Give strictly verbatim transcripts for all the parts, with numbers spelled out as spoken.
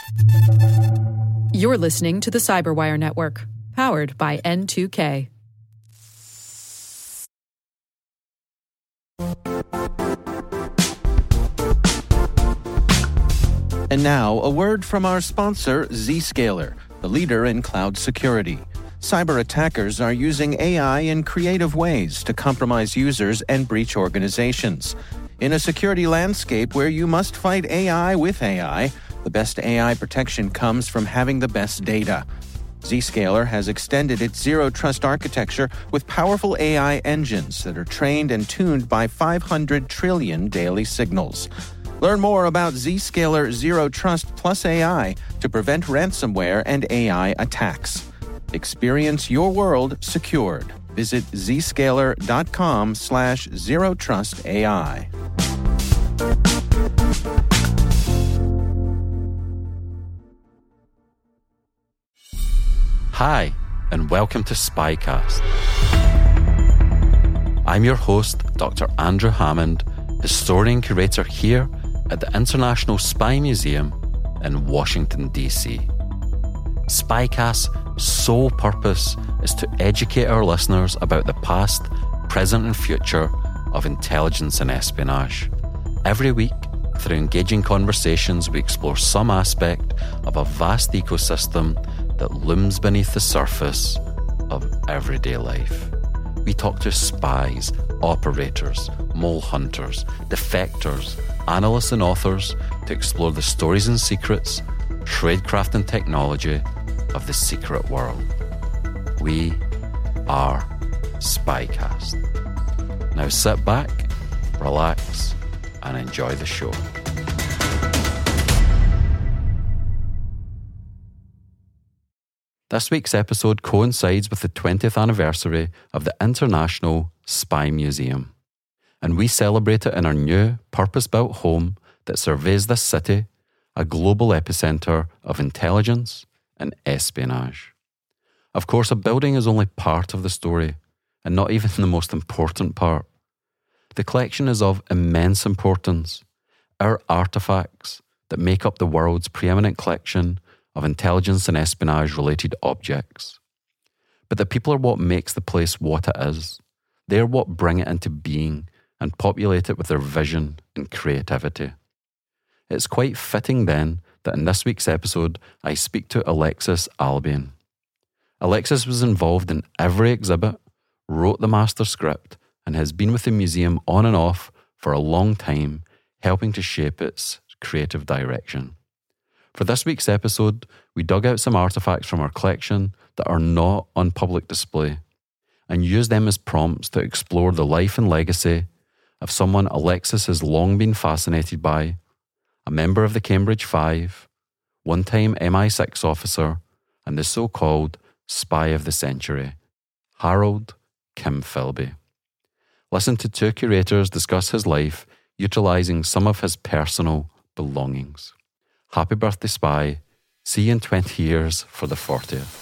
You're listening to the Cyberwire Network, powered by N two K. And now, a word from our sponsor, Zscaler, the leader in cloud security. Cyber attackers are using A I in creative ways to compromise users and breach organizations. In a security landscape where you must fight A I with A I, the best A I protection comes from having the best data. Zscaler has extended its zero-trust architecture with powerful A I engines that are trained and tuned by five hundred trillion daily signals. Learn more about Zscaler Zero Trust Plus A I to prevent ransomware and A I attacks. Experience your world secured. Visit zscaler.com slash zero trust AI. Hi, and welcome to Spycast. I'm your host, Doctor Andrew Hammond, historian curator here at the International Spy Museum in Washington, D C. Spycast's sole purpose is to educate our listeners about the past, present and future of intelligence and espionage. Every week, through engaging conversations, we explore some aspect of a vast ecosystem that looms beneath the surface of everyday life. We talk to spies, operators, mole hunters, defectors, analysts and authors to explore the stories and secrets, tradecraft and technology of the secret world. We are Spycast. Now sit back, relax, and enjoy the show. This week's episode coincides with the twentieth anniversary of the International Spy Museum, and we celebrate it in our new purpose-built home that surveys this city, a global epicenter of intelligence and espionage. Of course, a building is only part of the story, and not even the most important part. The collection is of immense importance. Our artefacts that make up the world's preeminent collection of intelligence and espionage-related objects. But the people are what makes the place what it is. They're what bring it into being and populate it with their vision and creativity. It's quite fitting then that in this week's episode I speak to Alexis Albion. Alexis was involved in every exhibit, wrote the master script, and has been with the museum on and off for a long time, helping to shape its creative direction. For this week's episode, we dug out some artefacts from our collection that are not on public display and used them as prompts to explore the life and legacy of someone Alexis has long been fascinated by, a member of the Cambridge Five, one-time M I six officer, and the so-called Spy of the Century, Harold Kim Philby. Listen to two curators discuss his life utilising some of his personal belongings. Happy birthday, Spy. See you in twenty years for the fortieth.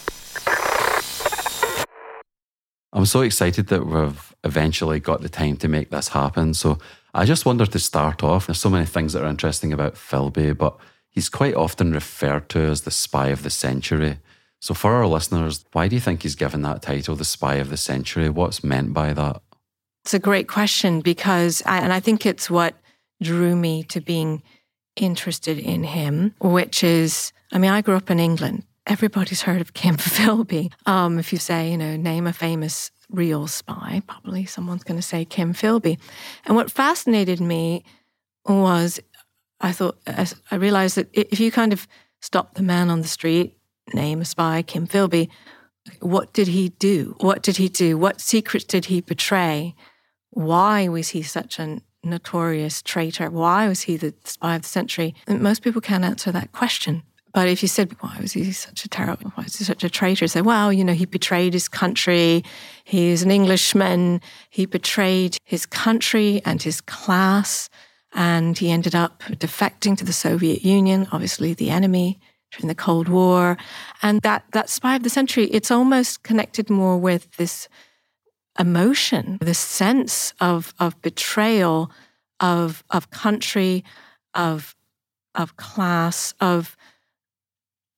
I'm so excited that we've eventually got the time to make this happen. So I just wondered to start off, there's so many things that are interesting about Philby, but he's quite often referred to as the Spy of the Century. So for our listeners, why do you think he's given that title, the Spy of the Century? What's meant by that? It's a great question because, I, and I think it's what drew me to being interested in him, which is, I mean, I grew up in England. Everybody's heard of Kim Philby. Um, if you say, you know, name a famous real spy, probably someone's going to say Kim Philby. And what fascinated me was, I thought, I realized that if you kind of stop the man on the street, name a spy, Kim Philby, what did he do? What did he do? What secrets did he betray? Why was he such an notorious traitor? Why was he the spy of the century? And most people can't answer that question. But if you said, why was he such a terrible, why was he such a traitor? Say, well, you know, he betrayed his country. He's an Englishman. He betrayed his country and his class. And he ended up defecting to the Soviet Union, obviously the enemy during the Cold War. And that, that spy of the century, it's almost connected more with this emotion, this sense of of betrayal of of country, of of class, of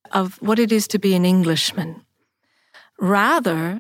of what it is to be an Englishman, rather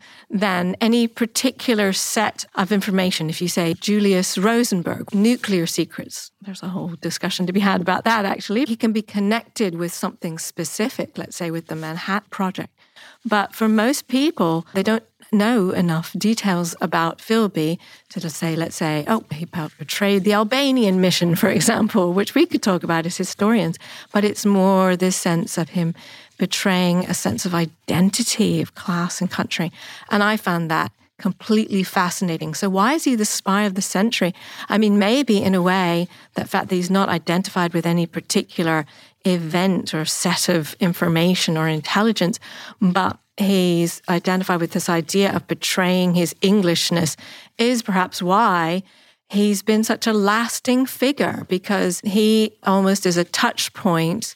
than any particular set of information. If you say Julius Rosenberg, nuclear secrets, there's a whole discussion to be had about that, actually. He can be connected with something specific, let's say with the Manhattan Project. But for most people, they don't know enough details about Philby to just say, let's say, oh, he portrayed the Albanian mission, for example, which we could talk about as historians. But it's more this sense of him betraying a sense of identity, of class and country. And I found that completely fascinating. So why is he the spy of the century? I mean, maybe in a way, that fact that he's not identified with any particular event or set of information or intelligence, but he's identified with this idea of betraying his Englishness is perhaps why he's been such a lasting figure, because he almost is a touch point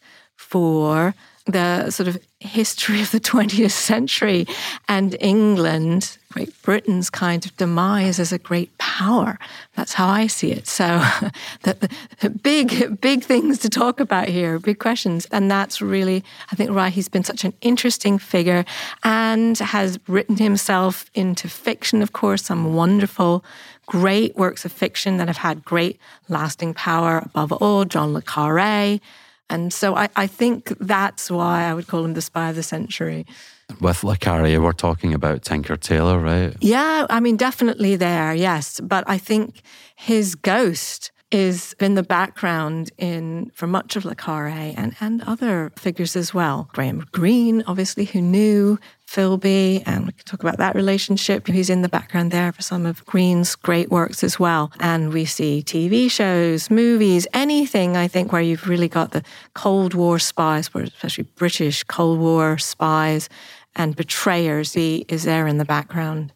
for the sort of history of the twentieth century and England, Great Britain's kind of demise as a great power. That's how I see it. So the, the big, big things to talk about here, big questions. And that's really, I think, why he's been such an interesting figure and has written himself into fiction, of course, some wonderful, great works of fiction that have had great lasting power. Above all, John le Carré. And so I, I think that's why I would call him the spy of the century. With le Carré, we're talking about Tinker Tailor, right? Yeah, I mean, definitely there, yes. But I think his ghost is in the background in for much of le Carré and, and other figures as well. Graham Greene, obviously, who knew Philby, and we can talk about that relationship. He's in the background there for some of Greene's great works as well. And we see T V shows, movies, anything, I think, where you've really got the Cold War spies, especially British Cold War spies and betrayers. He is there in the background.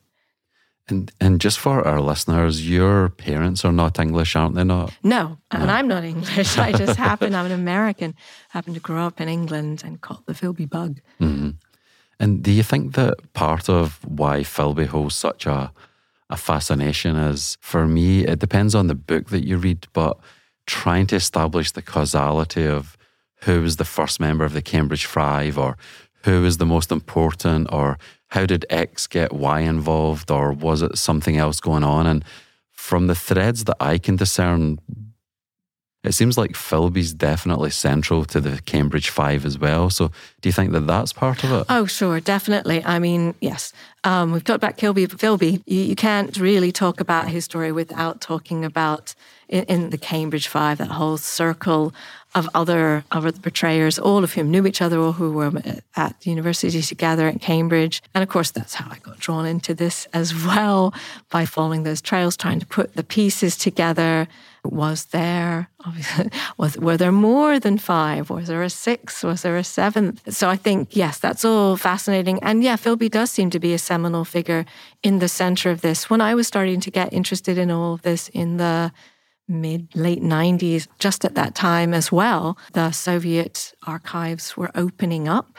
And and just for our listeners, your parents are not English, aren't they not? No, no. And I'm not English. I just happen, I'm an American, happen to grow up in England and caught the Philby bug. Mm-hmm. And do you think that part of why Philby holds such a, a fascination is, for me, it depends on the book that you read, but trying to establish the causality of who was the first member of the Cambridge Five, or who was the most important, or how did X get Y involved, or was it something else going on? And from the threads that I can discern, it seems like Philby's definitely central to the Cambridge Five as well. So do you think that that's part of it? Oh, sure, definitely. I mean, yes. Um, we've talked about Kilby, Philby. You, you can't really talk about his story without talking about, in, in the Cambridge Five, that whole circle of other other betrayers, all of whom knew each other, or who were at university together at Cambridge. And of course, that's how I got drawn into this as well, by following those trails, trying to put the pieces together. Was there, was, were there more than five? Was there a sixth? Was there a seventh? So I think, yes, that's all fascinating. And yeah, Philby does seem to be a seminal figure in the center of this. When I was starting to get interested in all of this in the mid, late nineties, just at that time as well, the Soviet archives were opening up.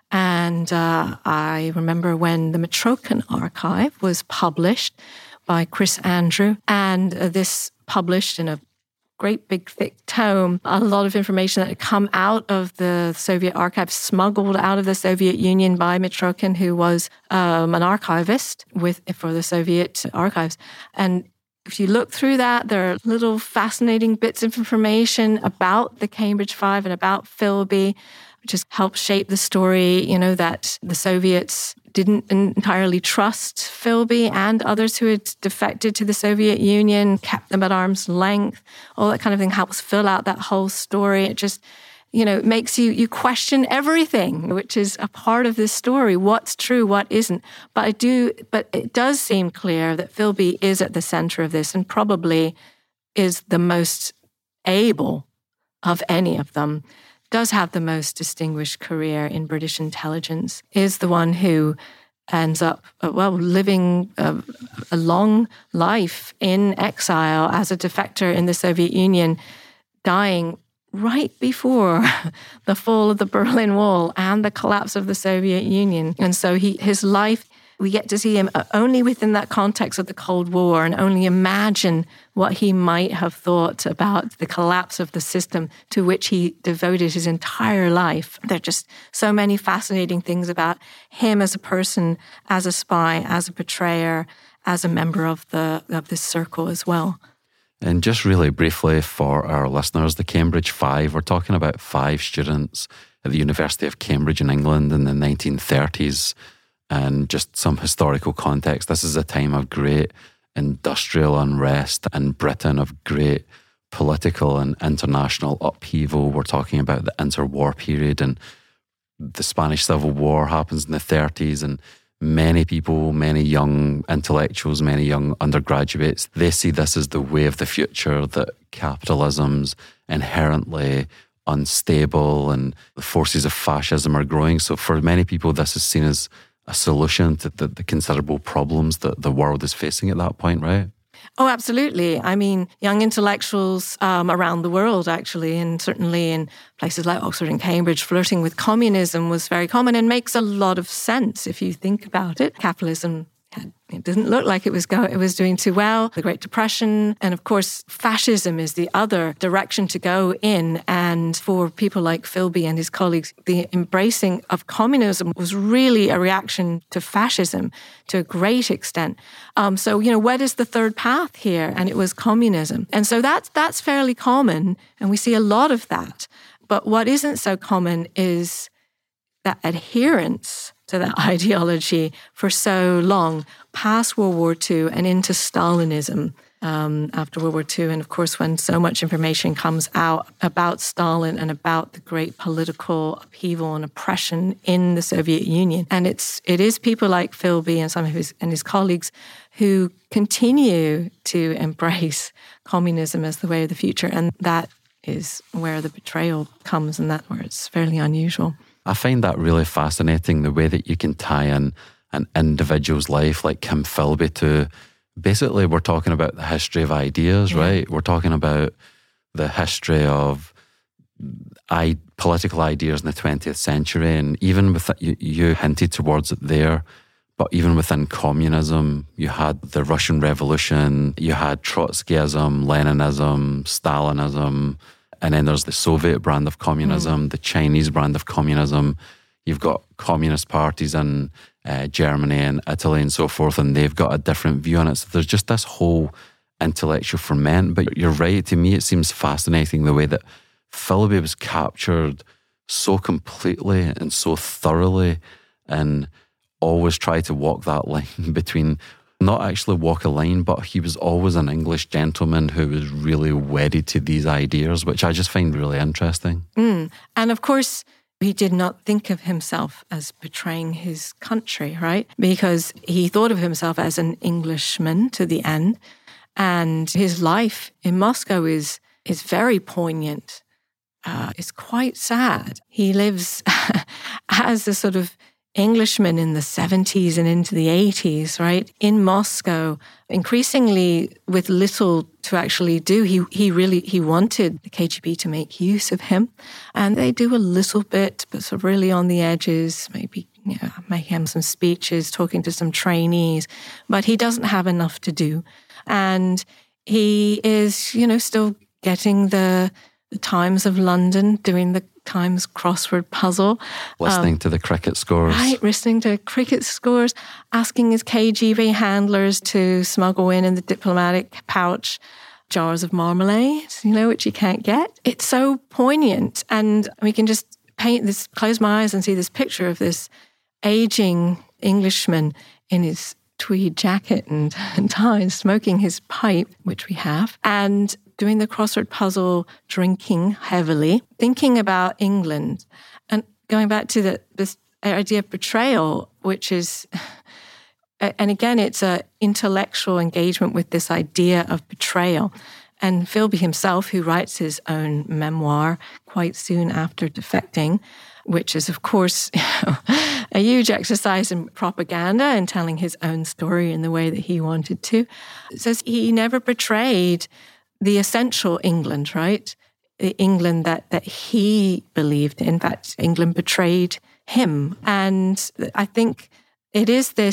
And uh, I remember when the Mitrokhin archive was published by Chris Andrew, and uh, this published in a great big thick tome, a lot of information that had come out of the Soviet archives, smuggled out of the Soviet Union by Mitrokhin, who was um, an archivist with for the Soviet archives. And if you look through that, there are little fascinating bits of information about the Cambridge Five and about Philby, which has helped shape the story, you know, that the Soviets didn't entirely trust Philby and others who had defected to the Soviet Union, kept them at arm's length. All that kind of thing helps fill out that whole story. It just, you know, makes you you question everything, which is a part of this story. What's true, what isn't. But I do, but it does seem clear that Philby is at the center of this and probably is the most able of any of them. Does have the most distinguished career in British intelligence, is the one who ends up, well, living a, a long life in exile as a defector in the Soviet Union, dying right before the fall of the Berlin Wall and the collapse of the Soviet Union. And so he, his life we get to see him only within that context of the Cold War and only imagine what he might have thought about the collapse of the system to which he devoted his entire life. There are just so many fascinating things about him as a person, as a spy, as a betrayer, as a member of the of this circle as well. And just really briefly for our listeners, the Cambridge Five, we're talking about five students at the University of Cambridge in England in the nineteen thirties. And just some historical context. This is a time of great industrial unrest in Britain, of great political and international upheaval. We're talking about the interwar period, and the Spanish Civil War happens in the thirties, and many people, many young intellectuals, many young undergraduates, they see this as the way of the future, that capitalism's inherently unstable and the forces of fascism are growing. So for many people, this is seen as a solution to the, the considerable problems that the world is facing at that point, right? Oh, absolutely. I mean, young intellectuals um, around the world, actually, and certainly in places like Oxford and Cambridge, flirting with communism was very common and makes a lot of sense if you think about it. Capitalism, had, it didn't look like it was go, it was doing too well. The Great Depression, and of course, fascism is the other direction to go in. And for people like Philby and his colleagues, the embracing of communism was really a reaction to fascism to a great extent. Um, so, you know, what is the third path here? And it was communism. And so that's, that's fairly common, and we see a lot of that. But what isn't so common is that adherence to that ideology for so long, past World War Two and into Stalinism um, after World War Two. And of course, when so much information comes out about Stalin and about the great political upheaval and oppression in the Soviet Union. And it's it is people like Philby and some of his and his colleagues who continue to embrace communism as the way of the future. And that is where the betrayal comes, and that's where it's fairly unusual. I find that really fascinating, the way that you can tie in an individual's life like Kim Philby to, basically we're talking about the history of ideas, yeah. right? We're talking about the history of I, political ideas in the twentieth century, and even with you, you hinted towards it there, but even within communism, you had the Russian Revolution, you had Trotskyism, Leninism, Stalinism, and then there's the Soviet brand of communism, mm. the Chinese brand of communism. You've got communist parties in uh, Germany and Italy and so forth, and they've got a different view on it. So there's just this whole intellectual ferment. But you're right, to me it seems fascinating the way that Philby was captured so completely and so thoroughly, and always tried to walk that line between, not actually walk a line, but he was always an English gentleman who was really wedded to these ideas, which I just find really interesting. Mm. And of course, he did not think of himself as betraying his country, right? Because he thought of himself as an Englishman to the end. And his life in Moscow is, is very poignant. Uh, it's quite sad. He lives as a sort of Englishman in the seventies and into the eighties, right? In Moscow, increasingly with little to actually do. He he really, he wanted the K G B to make use of him. And they do a little bit, but sort of really on the edges, maybe, you know, making him some speeches, talking to some trainees. But he doesn't have enough to do. And he is, you know, still getting the, the Times of London, doing the Times crossword puzzle. Listening um, to the cricket scores. Right, listening to cricket scores, asking his K G B handlers to smuggle in in the diplomatic pouch jars of marmalade, you know, which you can't get. It's so poignant. And we can just paint this, close my eyes and see this picture of this aging Englishman in his tweed jacket and, and tie, smoking his pipe, which we have, and doing the crossword puzzle, drinking heavily, thinking about England, and going back to the, this idea of betrayal, which is, and again, it's an intellectual engagement with this idea of betrayal. And Philby himself, who writes his own memoir quite soon after defecting, which is, of course, you know, a huge exercise in propaganda and telling his own story in the way that he wanted to, says he never betrayed the essential England, right? The England that, that he believed in. In fact, England betrayed him. And I think it is this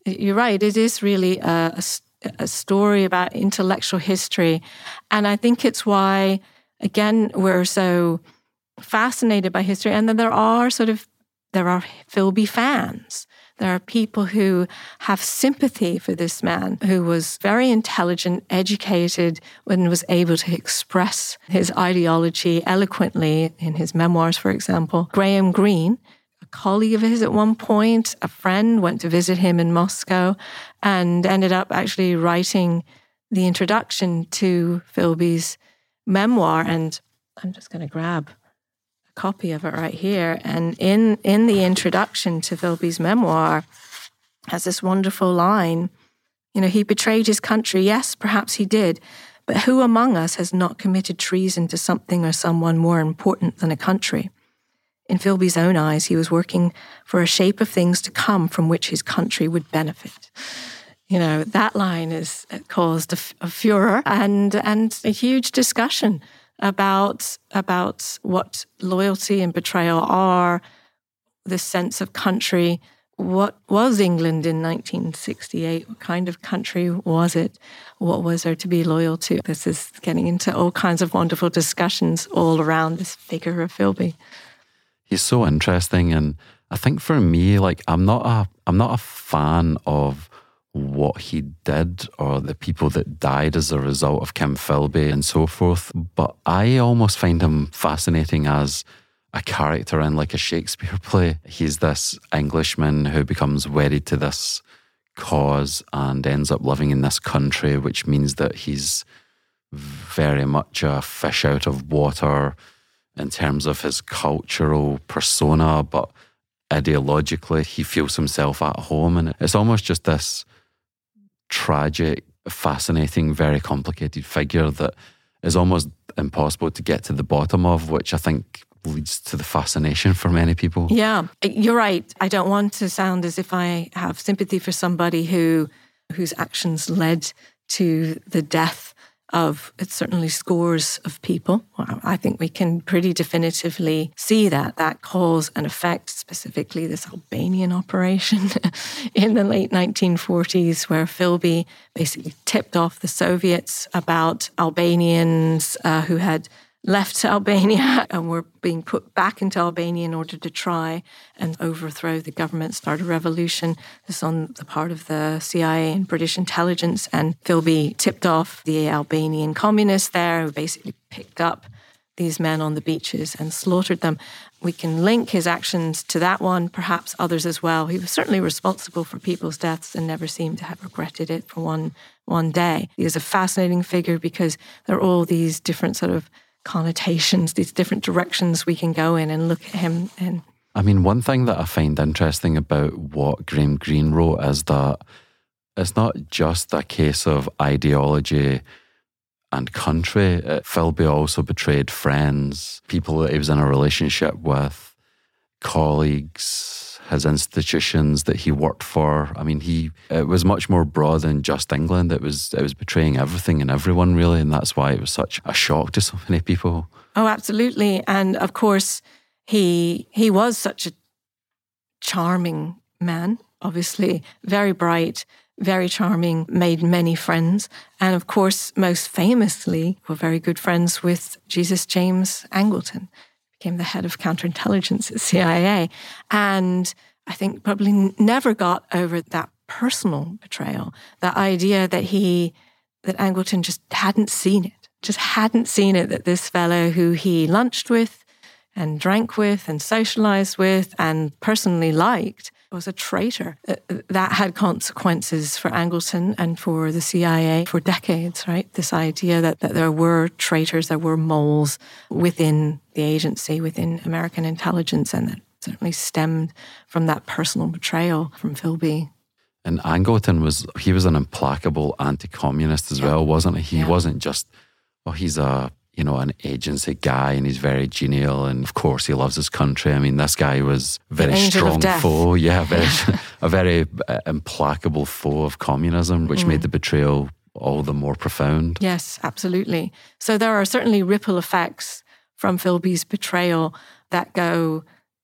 You're right. It is really a, a, a story about intellectual history. And I think it's why, again, we're so fascinated by history. And then there are sort of, there are Philby fans. There are people who have sympathy for this man who was very intelligent, educated, and was able to express his ideology eloquently in his memoirs, for example. Graham Greene, a colleague of his at one point, a friend, went to visit him in Moscow and ended up actually writing the introduction to Philby's memoir. And I'm just going to grab copy of it right here. And in, in the introduction to Philby's memoir has this wonderful line, you know, he betrayed his country. Yes, perhaps he did. But who among us has not committed treason to something or someone more important than a country? In Philby's own eyes, he was working for a shape of things to come from which his country would benefit. You know, that line has caused a, a furor and, and a huge discussion about about what loyalty and betrayal are, this sense of country. What was England in nineteen sixty-eight? What kind of country was it? What was there to be loyal to? This is getting into all kinds of wonderful discussions all around this figure of Philby. He's so interesting, and I think for me, like I'm not a I'm not a fan of what he did or the people that died as a result of Kim Philby and so forth. But I almost find him fascinating as a character in like a Shakespeare play. He's this Englishman who becomes wedded to this cause and ends up living in this country, which means that he's very much a fish out of water in terms of his cultural persona, but ideologically he feels himself at home. And it's almost just this tragic, fascinating, very complicated figure that is almost impossible to get to the bottom of, which I think leads to the fascination for many people. Yeah, you're right. I don't want to sound as if I have sympathy for somebody who whose actions led to the death of, it's certainly scores of people. Well, I think we can pretty definitively see that, that cause and effect, specifically this Albanian operation in the late nineteen forties, where Philby basically tipped off the Soviets about Albanians uh, who had left Albania and were being put back into Albania in order to try and overthrow the government, start a revolution. This is on the part of the C I A and British intelligence. And Philby tipped off the Albanian communists there, who basically picked up these men on the beaches and slaughtered them. We can link his actions to that one, perhaps others as well. He was certainly responsible for people's deaths and never seemed to have regretted it for one, one day. He is a fascinating figure because there are all these different sort of connotations, these different directions we can go in and look at him in. I mean, one thing that I find interesting about what Graham Greene wrote is that it's not just a case of ideology and country. Philby also betrayed friends, people that he was in a relationship with, colleagues, his institutions that he worked for. I mean, he it was much more broad than just England. It was it was betraying everything and everyone, really, and that's why it was such a shock to so many people. Oh, absolutely. And of course, he he was such a charming man, obviously, very bright, very charming, made many friends. And of course, most famously, were very good friends with Jesus James Angleton, became the head of counterintelligence at C I A. And I think probably never got over that personal betrayal, that idea that he, that Angleton just hadn't seen it, just hadn't seen it, that this fellow who he lunched with and drank with and socialized with and personally liked was a traitor. That had consequences for Angleton and for the C I A for decades, right? This idea that, that there were traitors, there were moles within the agency, within American intelligence, and that certainly stemmed from that personal betrayal from Philby. And Angleton was, he was an implacable anti-communist as yeah. well, wasn't he? He yeah. wasn't just, well, he's a, you know, an agency guy and he's very genial and of course he loves his country. I mean, this guy was a very strong foe. Yeah, very, a very implacable foe of communism, which mm. made the betrayal all the more profound. Yes, absolutely. So there are certainly ripple effects from Philby's betrayal that go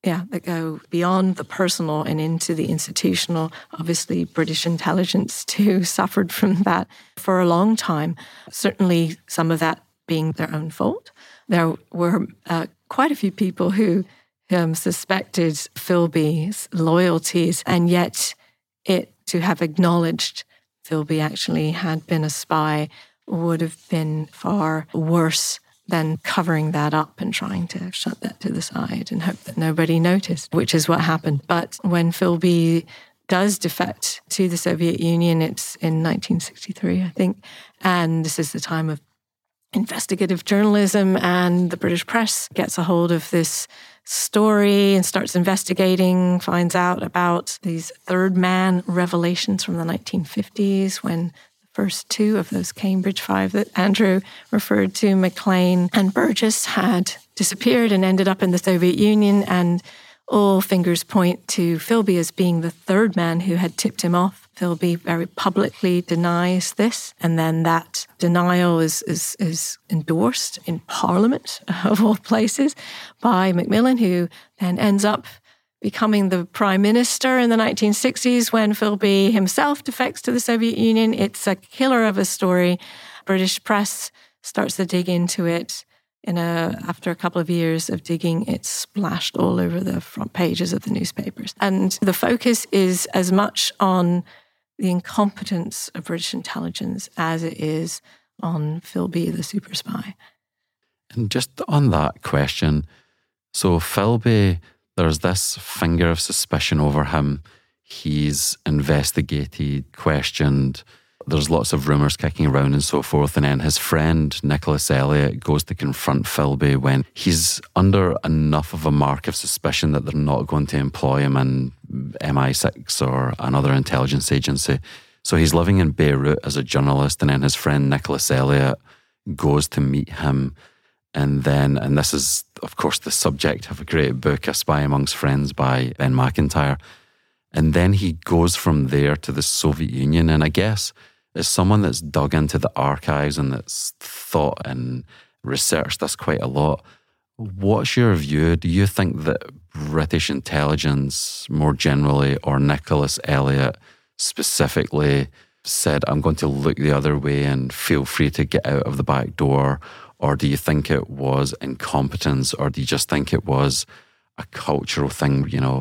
yeah, that go beyond the personal and into the institutional. Obviously, British intelligence too suffered from that for a long time. Certainly some of that being their own fault. There were uh, quite a few people who um, suspected Philby's loyalties, and yet it to have acknowledged Philby actually had been a spy would have been far worse than covering that up and trying to shut that to the side and hope that nobody noticed, which is what happened. But when Philby does defect to the Soviet Union, it's in nineteen sixty-three, I think, and this is the time of investigative journalism, and the British press gets a hold of this story and starts investigating, finds out about these third man revelations from the nineteen fifties when the first two of those Cambridge Five that Andrew referred to, Maclean and Burgess, had disappeared and ended up in the Soviet Union, and all fingers point to Philby as being the third man who had tipped him off. Philby very publicly denies this, and then that denial is, is, is endorsed in Parliament, of all places, by Macmillan, who then ends up becoming the Prime Minister in the nineteen sixties when Philby himself defects to the Soviet Union. It's a killer of a story. British press starts to dig into it. In a, after a couple of years of digging, it's splashed all over the front pages of the newspapers. And the focus is as much on the incompetence of British intelligence as it is on Philby, the super spy. And just on that question, so Philby, there's this finger of suspicion over him. He's investigated, questioned. There's lots of rumours kicking around and so forth. And then his friend, Nicholas Elliott, goes to confront Philby when he's under enough of a mark of suspicion that they're not going to employ him in M I six or another intelligence agency. So he's living in Beirut as a journalist, and then his friend Nicholas Elliott goes to meet him. And then, and this is, of course, the subject of a great book, A Spy Amongst Friends by Ben McIntyre. And then he goes from there to the Soviet Union. And I guess as someone that's dug into the archives and that's thought and researched this quite a lot, what's your view? Do you think that British intelligence more generally, or Nicholas Elliott specifically, said, I'm going to look the other way and feel free to get out of the back door? Or do you think it was incompetence? Or do you just think it was a cultural thing, you know,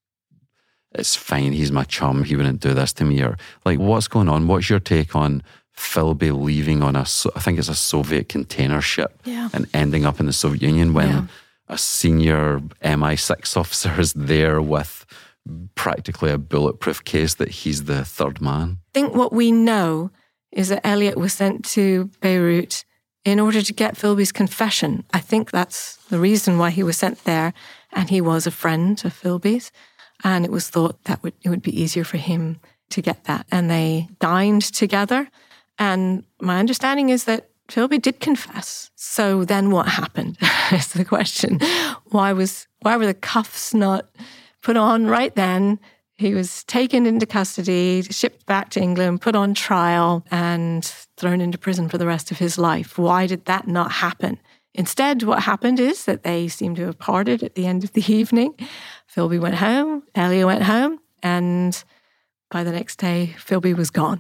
it's fine, he's my chum, he wouldn't do this to me? Or like, what's going on? What's your take on Philby leaving on a, I think it's a Soviet container ship, yeah, and ending up in the Soviet Union when yeah. a senior M I six officer is there with practically a bulletproof case that he's the third man? I think what we know is that Elliott was sent to Beirut in order to get Philby's confession. I think that's the reason why he was sent there, and he was a friend of Philby's. And it was thought that would, it would be easier for him to get that. And they dined together. And my understanding is that Philby did confess. So then what happened is the question. Why was why were the cuffs not put on right then? He was taken into custody, shipped back to England, put on trial, and thrown into prison for the rest of his life. Why did that not happen? Instead, what happened is that they seem to have parted at the end of the evening. Philby went home, Elliott went home, and by the next day, Philby was gone.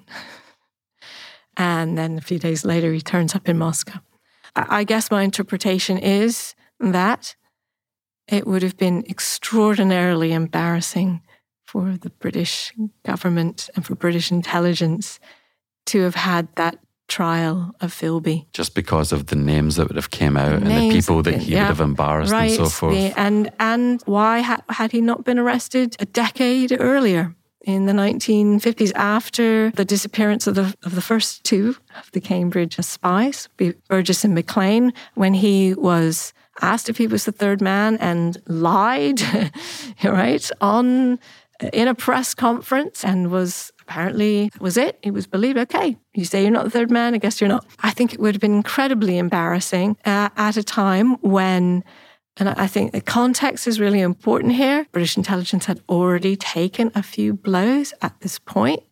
And then a few days later, he turns up in Moscow. I guess my interpretation is that it would have been extraordinarily embarrassing for the British government and for British intelligence to have had that trial of Philby. Just because of the names that would have came out the and the people that he yeah, would have embarrassed right, and so forth. The, and and why ha- had he not been arrested a decade earlier, in the nineteen fifties, after the disappearance of the of the first two of the Cambridge spies, Burgess and Maclean, when he was asked if he was the third man and lied, right, on in a press conference, and was apparently, that was it. It was believed, okay, you say you're not the third man, I guess you're not. I think it would have been incredibly embarrassing uh, at a time when, and I think the context is really important here, British intelligence had already taken a few blows at this point.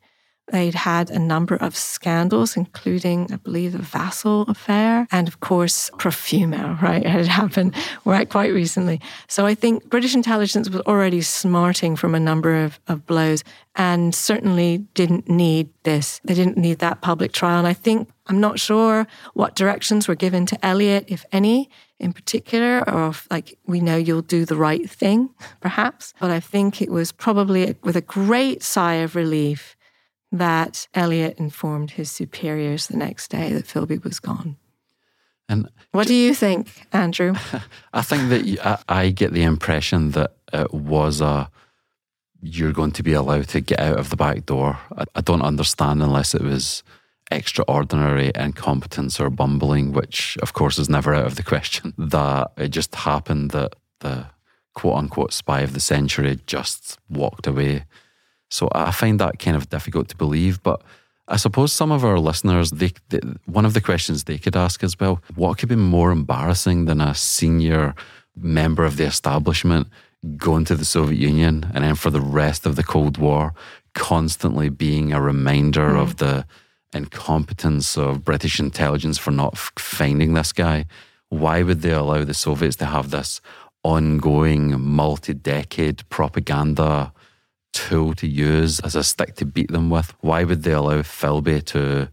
They'd had a number of scandals, including, I believe, the Vassal affair. And of course, Profumo, right, had happened right quite recently. So I think British intelligence was already smarting from a number of, of blows and certainly didn't need this. They didn't need that public trial. And I think, I'm not sure what directions were given to Elliot, if any, in particular, or if, like, we know you'll do the right thing, perhaps. But I think it was probably with a great sigh of relief that Elliot informed his superiors the next day that Philby was gone. And what do you think, Andrew? I think that you, I, I get the impression that it was a, you're going to be allowed to get out of the back door. I, I don't understand unless it was extraordinary incompetence or bumbling, which of course is never out of the question, that it just happened that the quote-unquote spy of the century just walked away. So I find that kind of difficult to believe, but I suppose some of our listeners, they, they, one of the questions they could ask is, well, what could be more embarrassing than a senior member of the establishment going to the Soviet Union and then for the rest of the Cold War constantly being a reminder mm. of the incompetence of British intelligence for not f- finding this guy? Why would they allow the Soviets to have this ongoing multi-decade propaganda tool to use as a stick to beat them with? Why would they allow Philby to,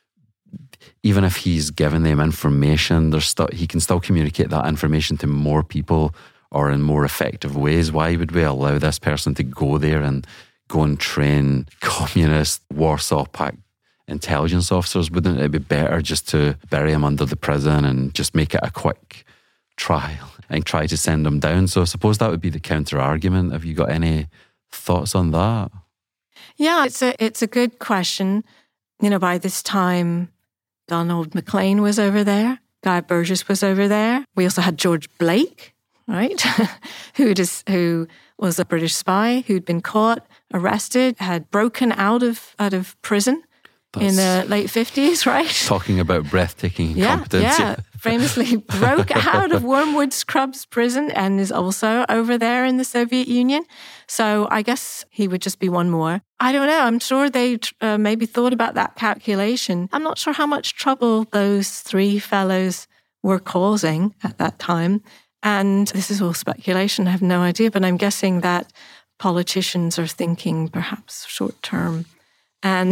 even if he's given them information, there's still, he can still communicate that information to more people or in more effective ways? Why would we allow this person to go there and go and train communist Warsaw Pact intelligence officers? Wouldn't it be better just to bury him under the prison and just make it a quick trial and try to send him down? So I suppose that would be the counter argument. Have you got any thoughts on that? Yeah, it's a it's a good question. You know, by this time, Donald Maclean was over there. Guy Burgess was over there. We also had George Blake, right, who just who was a British spy who'd been caught, arrested, had broken out of out of prison. That's in the late fifties, right? Talking about breathtaking yeah, incompetence. Yeah, famously broke out of Wormwood Scrubs prison and is also over there in the Soviet Union. So I guess he would just be one more. I don't know. I'm sure they uh, maybe thought about that calculation. I'm not sure how much trouble those three fellows were causing at that time. And this is all speculation. I have no idea. But I'm guessing that politicians are thinking perhaps short term and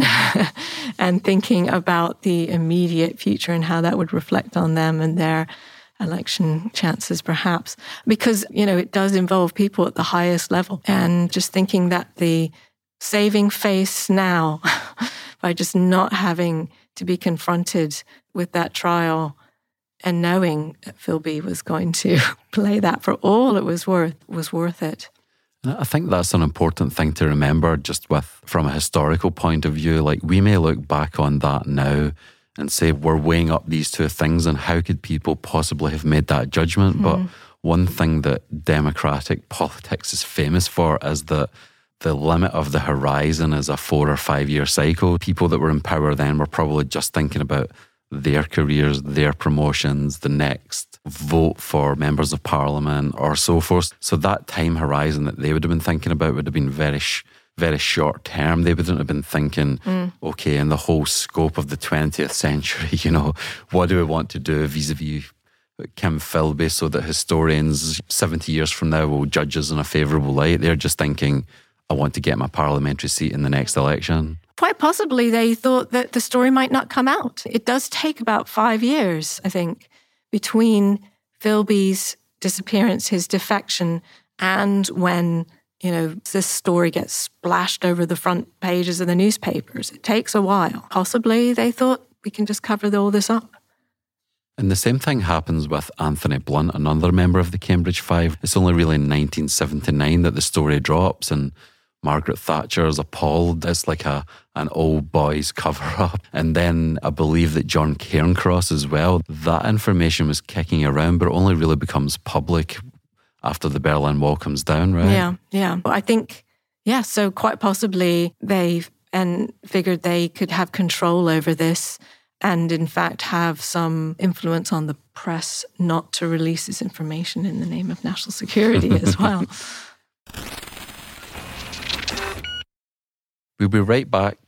and thinking about the immediate future and how that would reflect on them and their election chances, perhaps. Because, you know, it does involve people at the highest level. And just thinking that the saving face now by just not having to be confronted with that trial and knowing that Philby was going to play that for all it was worth, was worth it. I think that's an important thing to remember, just with from a historical point of view. Like, we may look back on that now and say we're weighing up these two things and how could people possibly have made that judgment? Mm. But one thing that democratic politics is famous for is that the limit of the horizon is a four or five year cycle. People that were in power then were probably just thinking about their careers, their promotions, the next vote for members of parliament or so forth. So that time horizon that they would have been thinking about would have been very, sh- very short term. They wouldn't have been thinking, mm. okay, in the whole scope of the twentieth century, you know, what do we want to do vis-a-vis Kim Philby so that historians seventy years from now will judge us in a favourable light? They're just thinking, I want to get my parliamentary seat in the next election. Quite possibly they thought that the story might not come out. It does take about five years, I think, between Philby's disappearance, his defection, and when, you know, this story gets splashed over the front pages of the newspapers. It takes a while. Possibly they thought we can just cover all this up. And the same thing happens with Anthony Blunt, another member of the Cambridge Five. It's only really in nineteen seventy-nine that the story drops and Margaret Thatcher is appalled. It's like a an old boys cover-up. And then I believe that John Cairncross as well, that information was kicking around, but it only really becomes public after the Berlin Wall comes down, right? Yeah, yeah. I think, yeah, so quite possibly they and figured they could have control over this and in fact have some influence on the press not to release this information in the name of national security as well. We'll be right back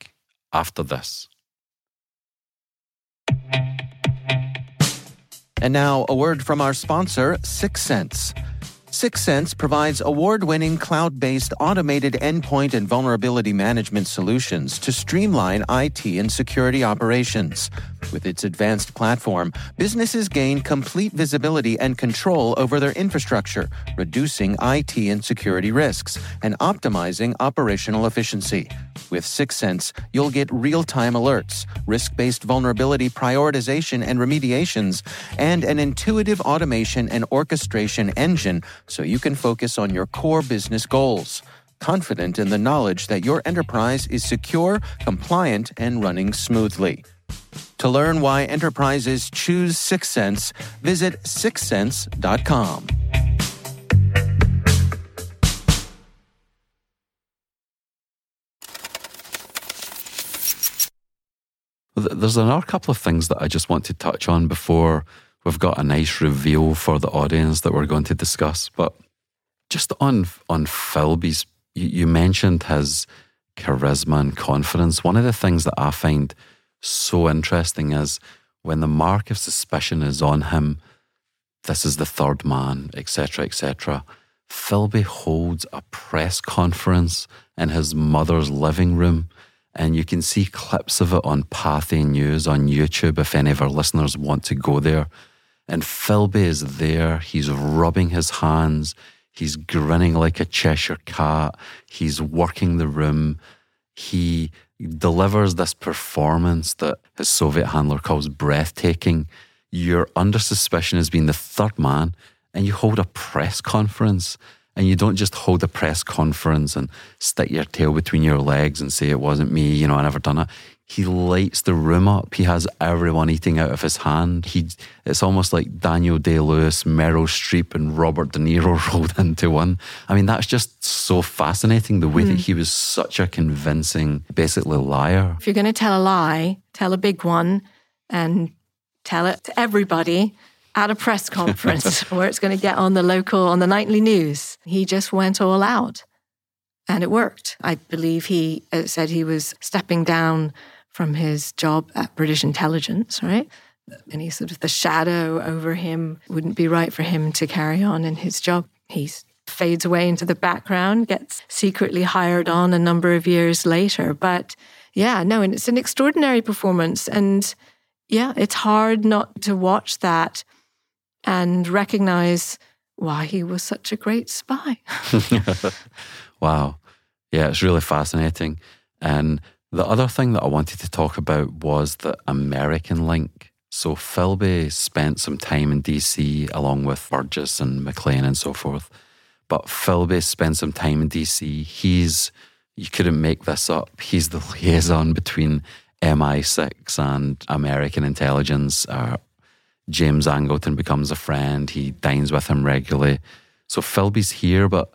after this. And now, a word from our sponsor, Syxsense. Syxsense provides award-winning cloud-based automated endpoint and vulnerability management solutions to streamline I T and security operations. With its advanced platform, businesses gain complete visibility and control over their infrastructure, reducing I T and security risks and optimizing operational efficiency. With Syxsense, you'll get real-time alerts, risk-based vulnerability prioritization and remediations, and an intuitive automation and orchestration engine so you can focus on your core business goals, confident in the knowledge that your enterprise is secure, compliant, and running smoothly. To learn why enterprises choose Syxsense, visit syxsense dot com. There's another couple of things that I just want to touch on before we've got a nice reveal for the audience that we're going to discuss. But just on on Philby's, you, you mentioned his charisma and confidence. One of the things that I find so interesting is when the mark of suspicion is on him, this is the third man, et cetera, et cetera. Philby holds a press conference in his mother's living room, and you can see clips of it on Pathé News on YouTube if any of our listeners want to go there. And Philby is there, he's rubbing his hands, he's grinning like a Cheshire cat, he's working the room, he delivers this performance that his Soviet handler calls breathtaking. You're under suspicion as being the third man, and you hold a press conference, and you don't just hold a press conference and stick your tail between your legs and say, it wasn't me, you know, I never done it. He lights the room up. He has everyone eating out of his hand. He, it's almost like Daniel Day-Lewis, Meryl Streep and Robert De Niro rolled into one. I mean, that's just so fascinating, the way mm. that he was such a convincing, basically, liar. If you're going to tell a lie, tell a big one and tell it to everybody at a press conference where it's going to get on the local, on the nightly news. He just went all out and it worked. I believe he uh, said he was stepping down from his job at British intelligence, right? Any sort of the shadow over him wouldn't be right for him to carry on in his job. He fades away into the background, gets secretly hired on a number of years later. But yeah, no, and it's an extraordinary performance. And yeah, it's hard not to watch that and recognize why he was such a great spy. Wow. Yeah, it's really fascinating. And the other thing that I wanted to talk about was the American link. So Philby spent some time in D C along with Burgess and McLean and so forth. But Philby spent some time in D C. He's, you couldn't make this up, he's the liaison between M I six and American intelligence. Uh, James Angleton becomes a friend. He dines with him regularly. So Philby's here, but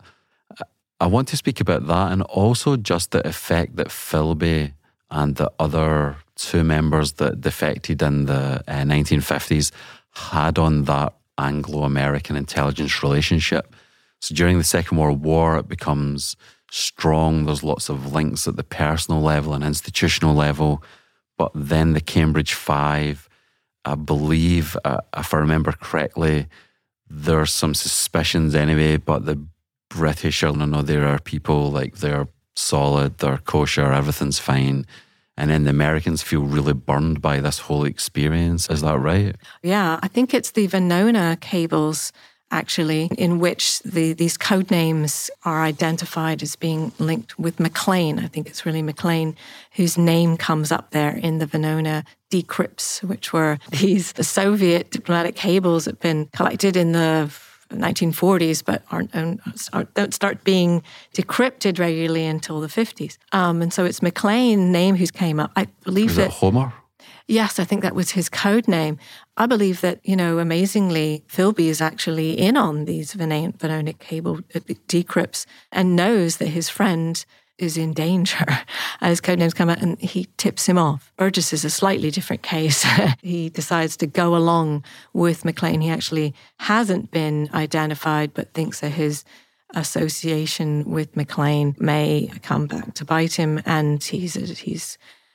I want to speak about that and also just the effect that Philby and the other two members that defected in the uh, nineteen fifties had on that Anglo-American intelligence relationship. So during the Second World War, it becomes strong. There's lots of links at the personal level and institutional level. But then the Cambridge Five, I believe, uh, if I remember correctly, there's some suspicions anyway, but the British are, no, no, there are people like they're solid, they're kosher, everything's fine. And then the Americans feel really burned by this whole experience. Is that right? Yeah, I think it's the Venona cables, actually, in which the these code names are identified as being linked with McLean. I think it's really McLean whose name comes up there in the Venona decrypts, which were these the Soviet diplomatic cables that have been collected in the nineteen forties, but aren't, aren't don't start being decrypted regularly until the fifties. Um, and so it's McLean name who's came up. I believe Is that it Homer? Yes, I think that was his code name. I believe that, you know, amazingly, Philby is actually in on these Venonic cable decrypts and knows that his friend is in danger. His code names come out and he tips him off. Burgess is a slightly different case. He decides to go along with McLean. He actually hasn't been identified, but thinks that his association with McLean may come back to bite him, and he's he's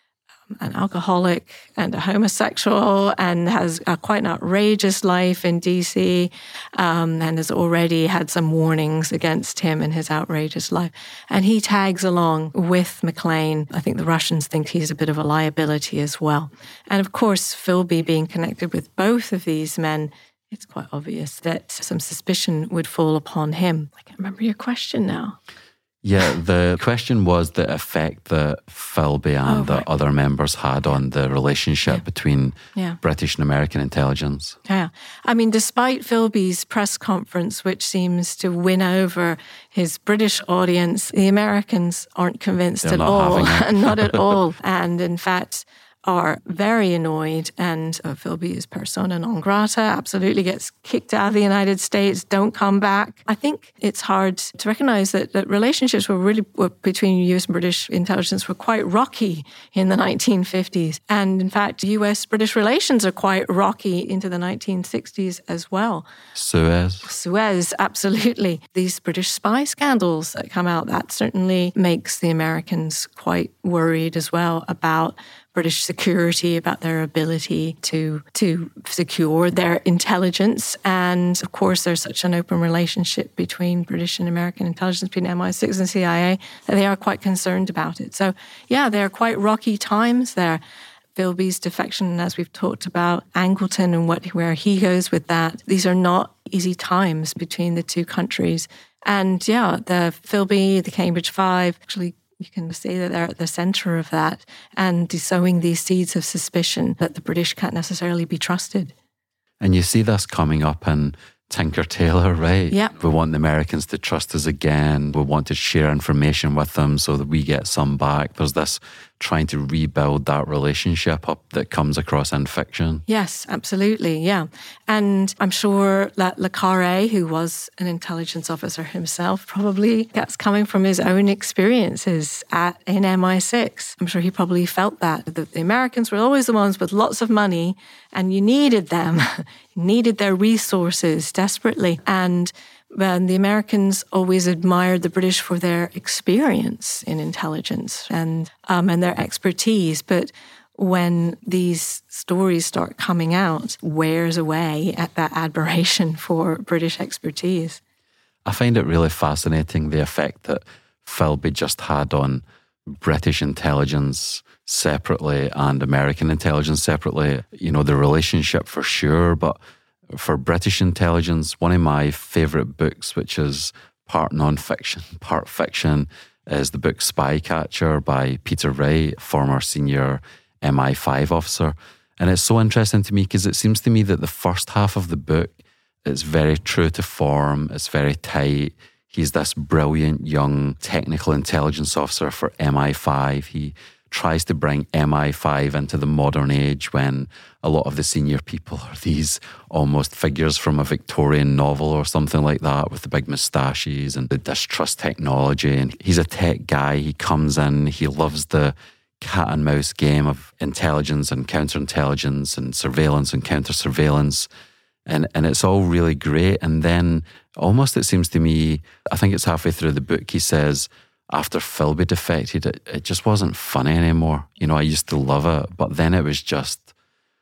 an alcoholic and a homosexual and has a, quite an outrageous life in D C um, and has already had some warnings against him and his outrageous life. And he tags along with McLean. I think the Russians think he's a bit of a liability as well. And of course, Philby being connected with both of these men, it's quite obvious that some suspicion would fall upon him. I can't remember your question now. Yeah, the question was the effect that Philby and oh, the right. other members had on the relationship yeah. between yeah. British and American intelligence. Yeah. I mean, despite Philby's press conference, which seems to win over his British audience, the Americans aren't convinced They're at not all. having it. Not at all. And in fact, are very annoyed, and uh, Philby is persona non grata, absolutely gets kicked out of the United States, don't come back. I think it's hard to recognize that, that relationships were really were, between U S and British intelligence were quite rocky in the nineteen fifties. And in fact, U S-British relations are quite rocky into the nineteen sixties as well. Suez. Suez, absolutely. These British spy scandals that come out, that certainly makes the Americans quite worried as well about British security, about their ability to to secure their intelligence. And of course, there's such an open relationship between British and American intelligence, between M I six and C I A, that they are quite concerned about it. So yeah, there are quite rocky times there. Philby's defection, as we've talked about, Angleton and what where he goes with that, these are not easy times between the two countries. And yeah, the Philby, the Cambridge Five, actually you can see that they're at the centre of that and sowing these seeds of suspicion that the British can't necessarily be trusted. And you see this coming up in Tinker Tailor, right? Yeah. We want the Americans to trust us again. We want to share information with them so that we get some back. There's this trying to rebuild that relationship up that comes across in fiction. Yes, absolutely, yeah. And I'm sure that Le Carre, who was an intelligence officer himself, probably that's coming from his own experiences at in M I six. I'm sure he probably felt that. that the Americans were always the ones with lots of money and you needed them, you needed their resources desperately. And And the Americans always admired the British for their experience in intelligence and um, and their expertise. But when these stories start coming out, wears away at that admiration for British expertise. I find it really fascinating, the effect that Philby just had on British intelligence separately and American intelligence separately. You know, the relationship for sure, but for British intelligence, one of my favourite books, which is part non-fiction, part fiction, is the book Spycatcher by Peter Wright, former senior M I five officer. And it's so interesting to me because it seems to me that the first half of the book is very true to form, it's very tight. He's this brilliant young technical intelligence officer for M I five. He tries to bring M I five into the modern age when a lot of the senior people are these almost figures from a Victorian novel or something like that with the big moustaches and the distrust technology. And he's a tech guy. He comes in, he loves the cat and mouse game of intelligence and counterintelligence and surveillance and counter-surveillance. And, and it's all really great. And then almost it seems to me, I think it's halfway through the book, he says, after Philby defected, it, it just wasn't funny anymore. You know, I used to love it, but then it was just,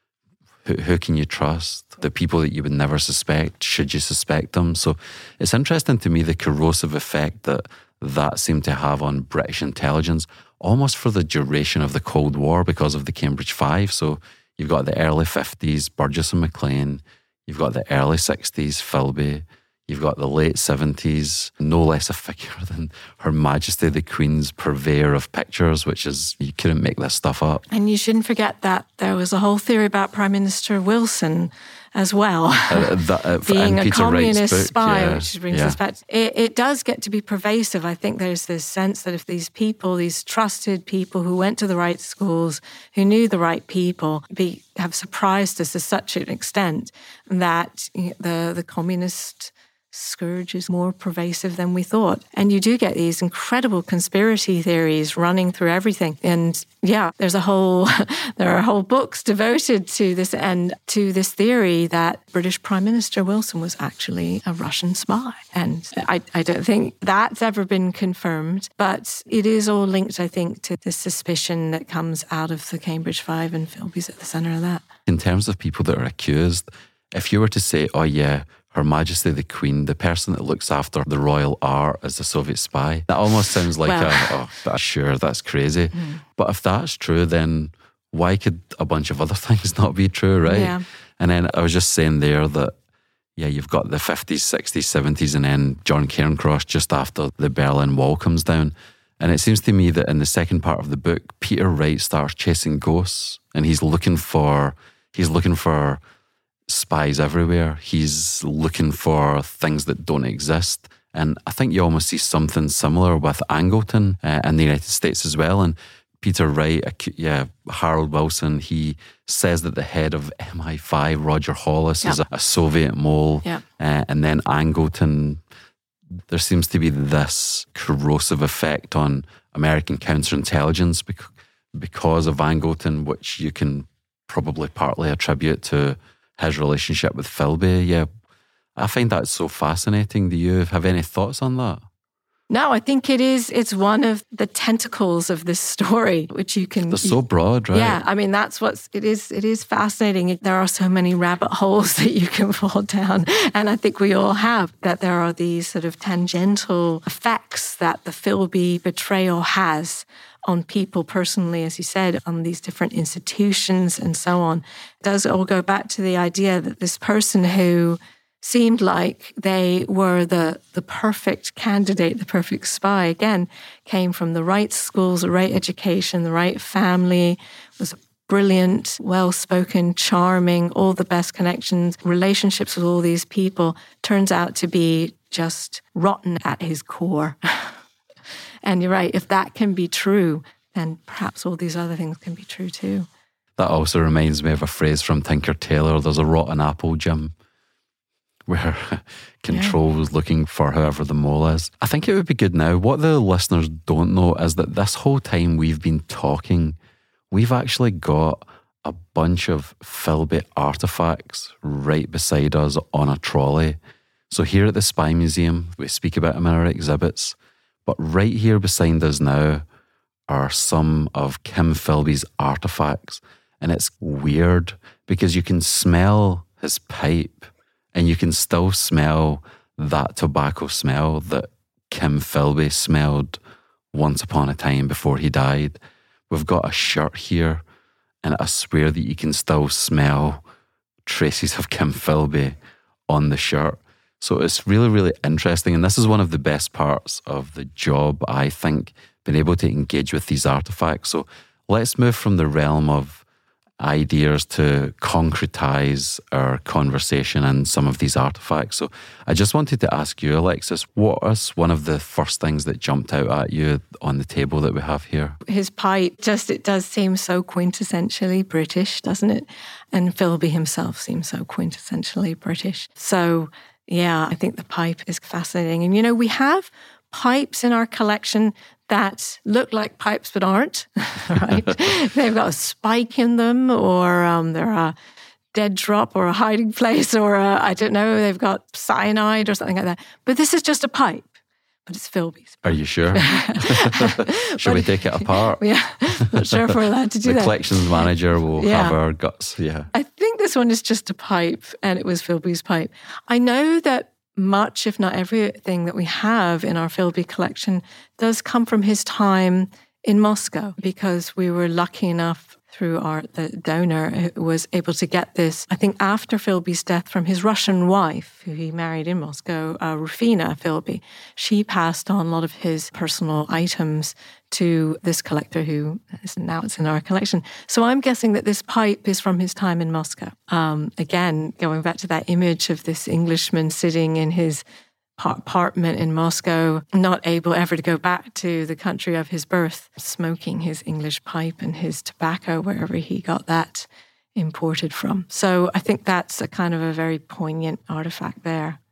who, who can you trust? The people that you would never suspect, should you suspect them? So it's interesting to me the corrosive effect that that seemed to have on British intelligence, almost for the duration of the Cold War because of the Cambridge Five. So you've got the early fifties, Burgess and McLean, you've got the early sixties, Philby, you've got the late seventies, no less a figure than Her Majesty the Queen's purveyor of pictures, which is, you couldn't make this stuff up. And you shouldn't forget that there was a whole theory about Prime Minister Wilson as well, Uh, that, uh, being a Peter communist Wright's book, spy, yeah, which brings yeah. us back. It, it does get to be pervasive. I think there's this sense that if these people, these trusted people who went to the right schools, who knew the right people, be, have surprised us to such an extent that the, the communist scourge is more pervasive than we thought. And you do get these incredible conspiracy theories running through everything. And yeah, there's a whole, there are whole books devoted to this and to this theory that British Prime Minister Wilson was actually a Russian spy. And I, I don't think that's ever been confirmed, but it is all linked, I think, to the suspicion that comes out of the Cambridge Five, and Philby's at the centre of that. In terms of people that are accused, if you were to say, oh yeah, Her Majesty the Queen, the person that looks after the royal art, is a Soviet spy, that almost sounds like, well, a, oh, that's, sure, that's crazy. Mm. But if that's true, then why could a bunch of other things not be true, right? Yeah. And then I was just saying there that, yeah, you've got the fifties, sixties, seventies, and then John Cairncross just after the Berlin Wall comes down. And it seems to me that in the second part of the book, Peter Wright starts chasing ghosts, and he's looking for, he's looking for spies everywhere. He's looking for things that don't exist. And I think you almost see something similar with Angleton uh, in the United States as well. And Peter Wright, yeah, Harold Wilson, he says that the head of M I five, Roger Hollis, yep. is a, a Soviet mole. Yep. Uh, and then Angleton, there seems to be this corrosive effect on American counterintelligence bec- because of Angleton, which you can probably partly attribute to his relationship with Philby. Yeah, I find that so fascinating. Do you have any thoughts on that? No, I think it is, it's one of the tentacles of this story, which you can... They're so broad, right? Yeah, I mean, that's what's, it is, it is fascinating. There are so many rabbit holes that you can fall down. And I think we all have, that there are these sort of tangential effects that the Philby betrayal has on people personally, as you said, on these different institutions and so on. It does all go back to the idea that this person who seemed like they were the the perfect candidate, the perfect spy, again, came from the right schools, the right education, the right family, was brilliant, well-spoken, charming, all the best connections, relationships with all these people, turns out to be just rotten at his core. And you're right, if that can be true, then perhaps all these other things can be true too. That also reminds me of a phrase from Tinker Tailor, there's a rotten apple, Jim, where Control yeah. was looking for whoever the mole is. I think it would be good now. What the listeners don't know is that this whole time we've been talking, we've actually got a bunch of Philby artefacts right beside us on a trolley. So here at the Spy Museum, we speak about them in our exhibits, but right here beside us now are some of Kim Philby's artefacts. And it's weird because you can smell his pipe, and you can still smell that tobacco smell that Kim Philby smelled once upon a time before he died. We've got a shirt here, and I swear that you can still smell traces of Kim Philby on the shirt. So it's really, really interesting. And this is one of the best parts of the job, I think, being able to engage with these artifacts. So let's move from the realm of ideas to concretize our conversation and some of these artifacts. So I just wanted to ask you, Alexis, what was one of the first things that jumped out at you on the table that we have here? His pipe, just it does seem so quintessentially British, doesn't it? And Philby himself seems so quintessentially British. So yeah, I think the pipe is fascinating. And you know, we have pipes in our collection that look like pipes but aren't, right? They've got a spike in them, or um, they're a dead drop or a hiding place, or a, I don't know, they've got cyanide or something like that. But this is just a pipe, but it's Philby's pipe. Are you sure? Should we take it apart? Yeah, not sure if we're allowed to do the that. The collections manager will yeah. have our guts, yeah. I think this one is just a pipe, and it was Philby's pipe. I know that much, if not everything that we have in our Philby collection does come from his time in Moscow, because we were lucky enough through our the donor who was able to get this, I think, after Philby's death from his Russian wife, who he married in Moscow, uh, Rufina Philby. She passed on a lot of his personal items to this collector who is, now it's in our collection. So I'm guessing that this pipe is from his time in Moscow. Um, again, going back to that image of this Englishman sitting in his apartment in Moscow, not able ever to go back to the country of his birth, smoking his English pipe and his tobacco wherever he got that imported from. So I think that's a kind of a very poignant artifact there.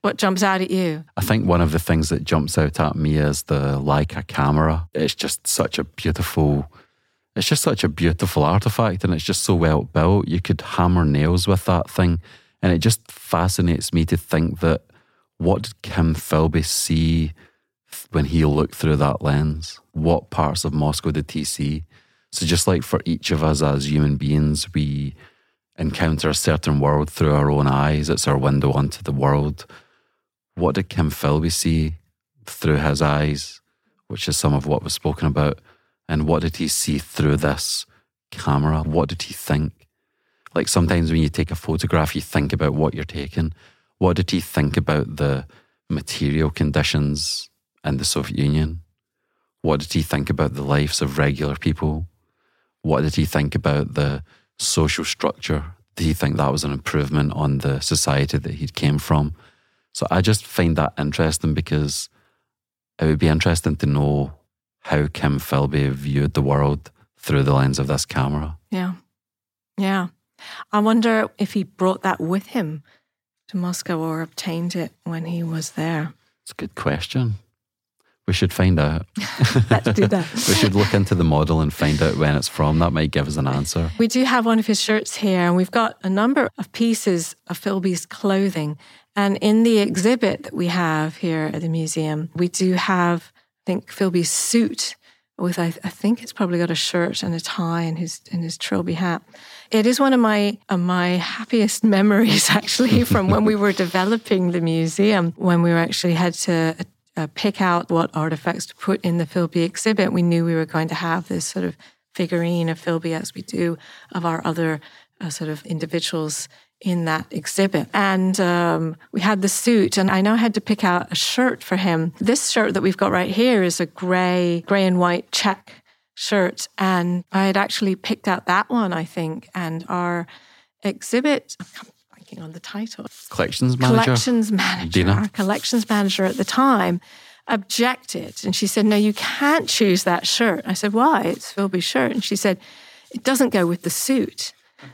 What jumps out at you? I think one of the things that jumps out at me is the Leica camera. It's just such a beautiful, it's just such a beautiful artifact, and it's just so well built. You could hammer nails with that thing. And it just fascinates me to think that what did Kim Philby see when he looked through that lens? What parts of Moscow did he see? So just like for each of us as human beings, we encounter a certain world through our own eyes. It's our window onto the world. What did Kim Philby see through his eyes, which is some of what was spoken about? And what did he see through this camera? What did he think? Like sometimes when you take a photograph, you think about what you're taking. What did he think about the material conditions in the Soviet Union? What did he think about the lives of regular people? What did he think about the social structure? Did he think that was an improvement on the society that he came from? So I just find that interesting, because it would be interesting to know how Kim Philby viewed the world through the lens of this camera. Yeah. Yeah. I wonder if he brought that with him to Moscow or obtained it when he was there. It's a good question. We should find out. Let's do that. We should look into the model and find out when it's from. That might give us an answer. We do have one of his shirts here, and we've got a number of pieces of Philby's clothing. And in the exhibit that we have here at the museum, we do have, I think, Philby's suit with, I, I think it's probably got a shirt and a tie and his and his trilby hat. It is one of my uh, my happiest memories, actually, from when we were developing the museum, when we were actually had to uh, pick out what artifacts to put in the Philby exhibit. We knew we were going to have this sort of figurine of Philby, as we do of our other uh, sort of individuals in that exhibit. And um, we had the suit, and I now had to pick out a shirt for him. This shirt that we've got right here is a grey, grey and white check shirt. And I had actually picked out that one, I think. And our exhibit, I'm blanking on the title. Collections manager. Collections manager. Dina. Our collections manager at the time objected. And she said, no, you can't choose that shirt. I said, why? It's Philby's shirt. And she said, it doesn't go with the suit.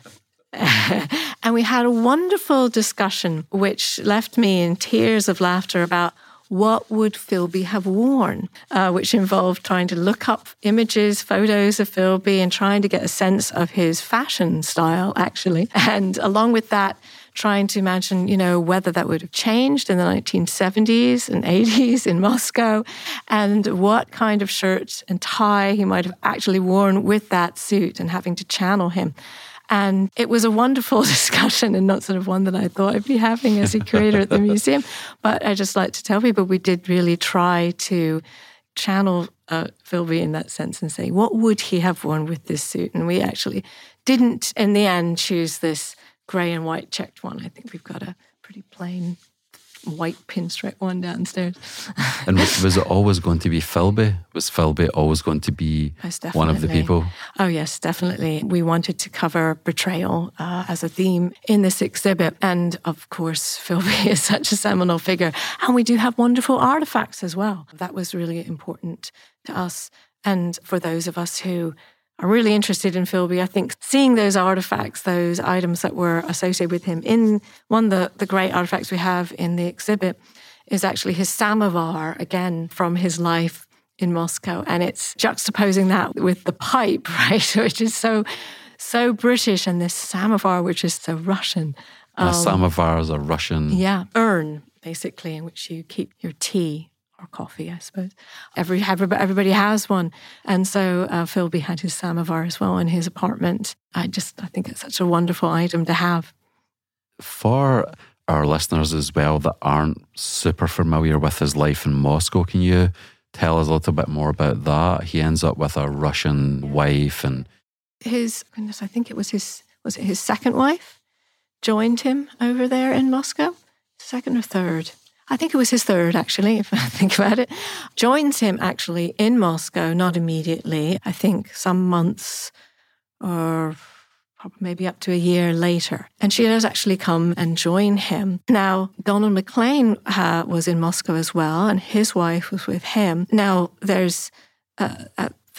And we had a wonderful discussion, which left me in tears of laughter, about what would Philby have worn, uh, which involved trying to look up images, photos of Philby, and trying to get a sense of his fashion style, actually. And along with that, trying to imagine, you know, whether that would have changed in the nineteen seventies and eighties in Moscow, and what kind of shirt and tie he might have actually worn with that suit, and having to channel him. And it was a wonderful discussion, and not sort of one that I thought I'd be having as a curator at the museum. But I just like to tell people we did really try to channel uh, Philby in that sense and say, what would he have worn with this suit? And we actually didn't, in the end, choose this grey and white checked one. I think we've got a pretty plain white pinstripe one downstairs. And was it always going to be Philby? Was Philby always going to be one of the people? Oh, yes, definitely. We wanted to cover betrayal uh, as a theme in this exhibit. And of course, Philby is such a seminal figure. And we do have wonderful artifacts as well. That was really important to us. And for those of us who are really interested in Philby, I think seeing those artifacts, those items that were associated with him, in one of the, the great artifacts we have in the exhibit is actually his samovar, again, from his life in Moscow. And it's juxtaposing that with the pipe, right, which is so, so British, and this samovar, which is so Russian. Um, a samovar is a Russian... Yeah, urn, basically, in which you keep your tea. Or coffee, I suppose. Every, everybody has one. And so uh, Philby had his samovar as well in his apartment. I just, I think it's such a wonderful item to have. For our listeners as well that aren't super familiar with his life in Moscow, can you tell us a little bit more about that? He ends up with a Russian wife, and... His, goodness, I think it was his, was it his second wife joined him over there in Moscow? Second or third? I think it was his third, actually, if I think about it. Joins him, actually, in Moscow, not immediately. I think some months or probably maybe up to a year later. And she does actually come and join him. Now, Donald Maclean uh, was in Moscow as well, and his wife was with him. Now, there's uh, uh,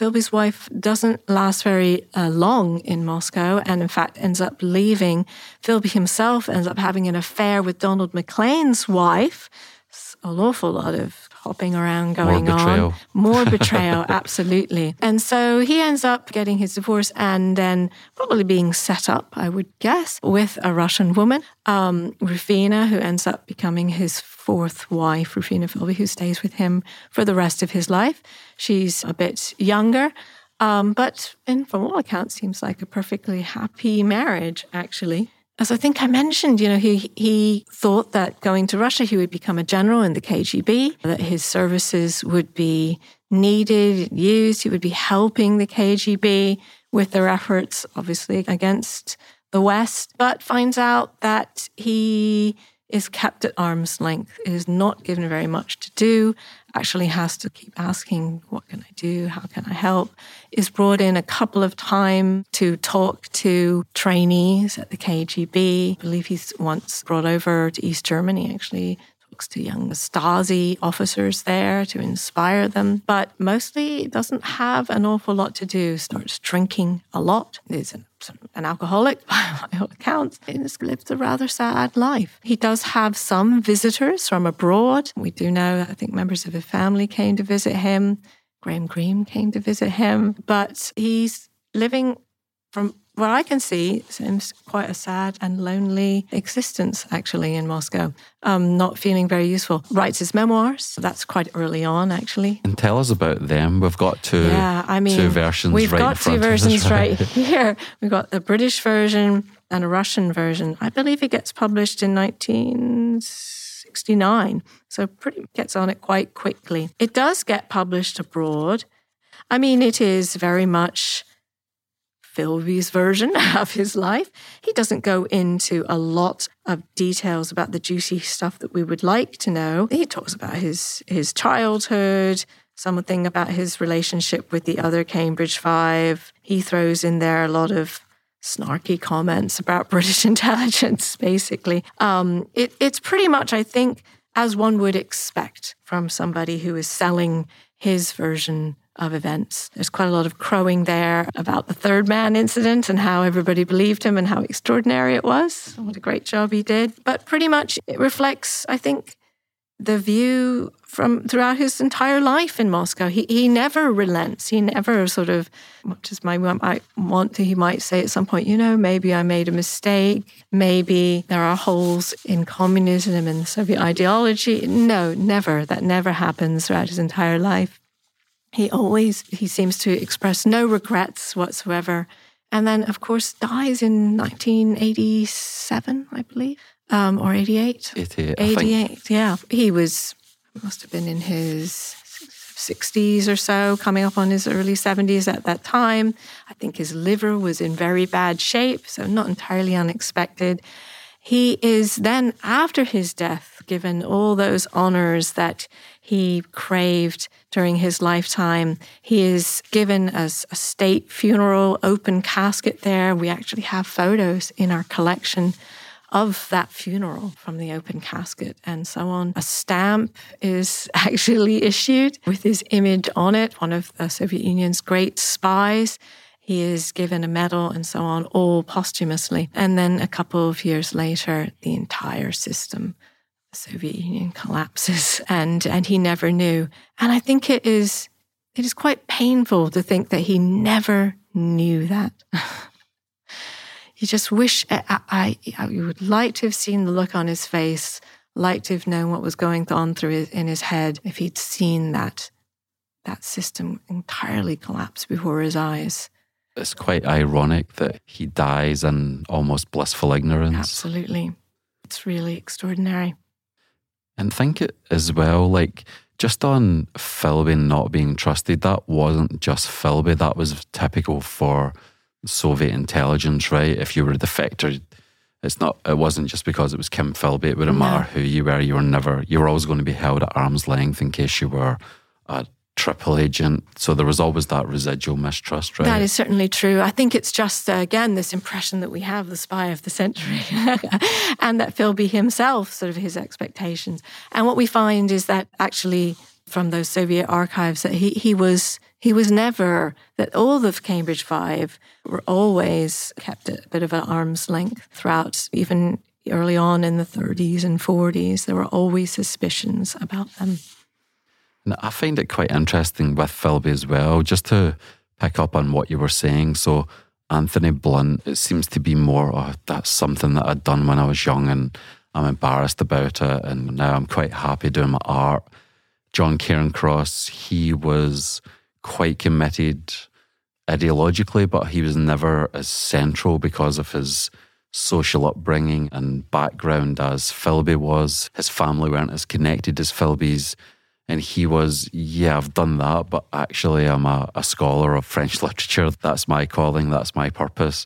Philby's wife doesn't last very uh, long in Moscow and in fact ends up leaving. Philby himself ends up having an affair with Donald Maclean's wife. It's an awful lot of hopping around going More betrayal. on. More betrayal, absolutely. And so he ends up getting his divorce and then probably being set up, I would guess, with a Russian woman, um, Rufina, who ends up becoming his fourth wife, Rufina Philby, who stays with him for the rest of his life. She's a bit younger, um, but in, from all accounts, seems like a perfectly happy marriage, actually. As I think I mentioned, you know, he he thought that going to Russia, he would become a general in the K G B, that his services would be needed, used. He would be helping the K G B with their efforts, obviously, against the West, but finds out that he is kept at arm's length, is not given very much to do, actually has to keep asking, what can I do? How can I help? Is brought in a couple of times to talk to trainees at the K G B. I believe he's once brought over to East Germany, actually, talks to young Stasi officers there to inspire them, but mostly doesn't have an awful lot to do. Starts drinking a lot. Is an, an alcoholic, by all accounts. He lives a rather sad life. He does have some visitors from abroad. We do know, I think members of his family came to visit him. Graham Greene came to visit him, but he's living, from what I can see, seems quite a sad and lonely existence, actually, in Moscow. Um, not feeling very useful. Writes his memoirs. That's quite early on, actually. And tell us about them. We've got two, yeah, I mean, two versions we've right got in front two of us, versions right? right here. We've got the British version and a Russian version. I believe it gets published in nineteen sixty-nine, so pretty gets on it quite quickly. It does get published abroad. I mean, it is very much Philby's version of his life. He doesn't go into a lot of details about the juicy stuff that we would like to know. He talks about his his childhood, something about his relationship with the other Cambridge Five. He throws in there a lot of snarky comments about British intelligence, basically. Um, it, it's pretty much, I think, as one would expect from somebody who is selling his version of events. There's quite a lot of crowing there about the Third Man incident and how everybody believed him and how extraordinary it was. What a great job he did. But pretty much it reflects, I think, the view from throughout his entire life in Moscow. He he never relents. He never sort of, much as my might want to, he might say at some point, you know, maybe I made a mistake. Maybe there are holes in communism and Soviet ideology. No, never. That never happens throughout his entire life. He always, he seems to express no regrets whatsoever. And then, of course, dies in nineteen eighty-seven, I believe, um, or eighty-eight. eighty-eight, eighty-eight, I think. yeah. He was, must have been in his sixties or so, coming up on his early seventies at that time. I think his liver was in very bad shape, so not entirely unexpected. He is then, after his death, given all those honors that he craved during his lifetime. He is given as a state funeral, open casket there. We actually have photos in our collection of that funeral from the open casket and so on. A stamp is actually issued with his image on it, one of the Soviet Union's great spies. He is given a medal and so on, all posthumously. And then a couple of years later, the entire system, the Soviet Union, collapses, and and he never knew. And I think it is it is quite painful to think that he never knew that. You just wish, I, I, I would like to have seen the look on his face, like to have known what was going on through his, in his head if he'd seen that that system entirely collapse before his eyes. It's quite ironic that he dies in almost blissful ignorance. Absolutely. It's really extraordinary. And think it as well, like, just on Philby not being trusted, that wasn't just Philby, that was typical for Soviet intelligence, right? If you were a defector, it's not, it wasn't just because it was Kim Philby, it wouldn't No. matter who you were, you were never, you were always going to be held at arm's length in case you were a triple agent. So there was always that residual mistrust, right? That is certainly true. I think it's just, uh, again, this impression that we have the spy of the century and that Philby himself, sort of his expectations. And what we find is that actually from those Soviet archives that he, he was he was never, that all the Cambridge Five were always kept at a bit of an arm's length throughout, even early on in the thirties and forties. There were always suspicions about them. And I find it quite interesting with Philby as well, just to pick up on what you were saying. So Anthony Blunt, it seems to be more, oh, that's something that I'd done when I was young and I'm embarrassed about it, and now I'm quite happy doing my art. John Cairncross, he was quite committed ideologically, but he was never as central because of his social upbringing and background as Philby was. His family weren't as connected as Philby's. And he was, yeah, I've done that, but actually I'm a, a scholar of French literature. That's my calling, that's my purpose.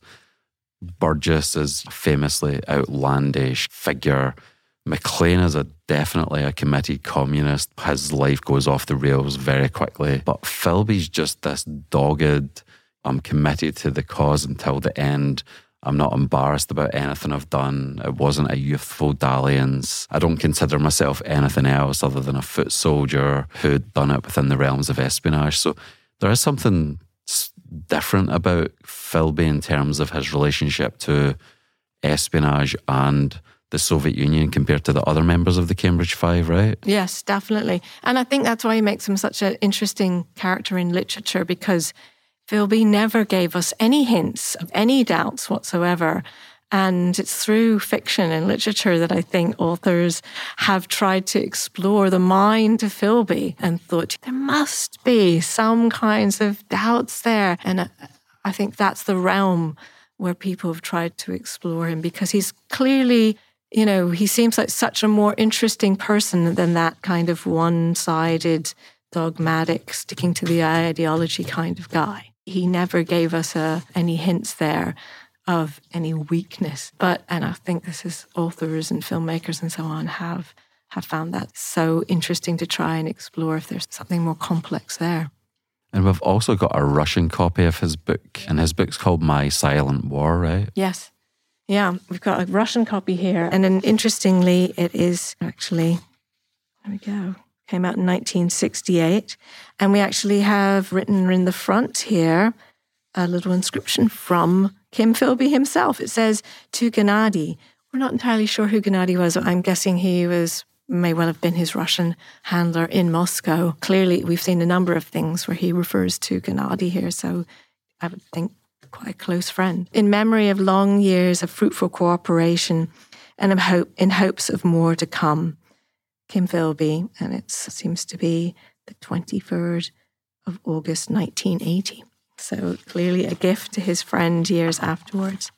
Burgess is a famously outlandish figure. Maclean is a definitely a committed communist. His life goes off the rails very quickly. But Philby's just this dogged, I'm committed to the cause until the end. I'm not embarrassed about anything I've done. It wasn't a youthful dalliance. I don't consider myself anything else other than a foot soldier who'd done it within the realms of espionage. So there is something different about Philby in terms of his relationship to espionage and the Soviet Union compared to the other members of the Cambridge Five, right? Yes, definitely. And I think that's why he makes him such an interesting character in literature, because Philby never gave us any hints of any doubts whatsoever. And it's through fiction and literature that I think authors have tried to explore the mind of Philby and thought there must be some kinds of doubts there. And I think that's the realm where people have tried to explore him, because he's clearly, you know, he seems like such a more interesting person than that kind of one-sided, dogmatic, sticking to the ideology kind of guy. He never gave us uh, any hints there of any weakness. But, and I think this is authors and filmmakers and so on have have found that so interesting to try and explore if there's something more complex there. And we've also got a Russian copy of his book, and his book's called My Silent War, right? Yes. Yeah, we've got a Russian copy here. And then interestingly, it is actually, there we go, came out in nineteen sixty-eight. And we actually have written in the front here a little inscription from Kim Philby himself. It says, to Gennady. We're not entirely sure who Gennady was. I'm guessing he was, may well have been his Russian handler in Moscow. Clearly, we've seen a number of things where he refers to Gennady here, so I would think quite a close friend. In memory of long years of fruitful cooperation and of hope, in hopes of more to come. Kim Philby, and it seems to be the twenty-third of August, nineteen eighty. So clearly a gift to his friend years afterwards.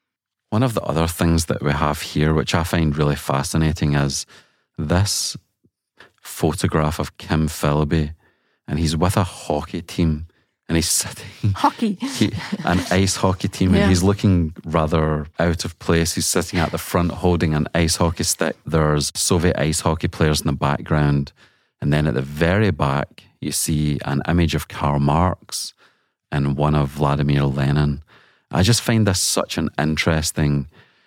One of the other things that we have here, which I find really fascinating, is this photograph of Kim Philby, and he's with a hockey team, and he's sitting... Hockey. he, an ice hockey team, yeah. And he's looking rather out of place. He's sitting at the front holding an ice hockey stick. There's Soviet ice hockey players in the background, and then at the very back, you see an image of Karl Marx and one of Vladimir Lenin. I just find this such an interesting,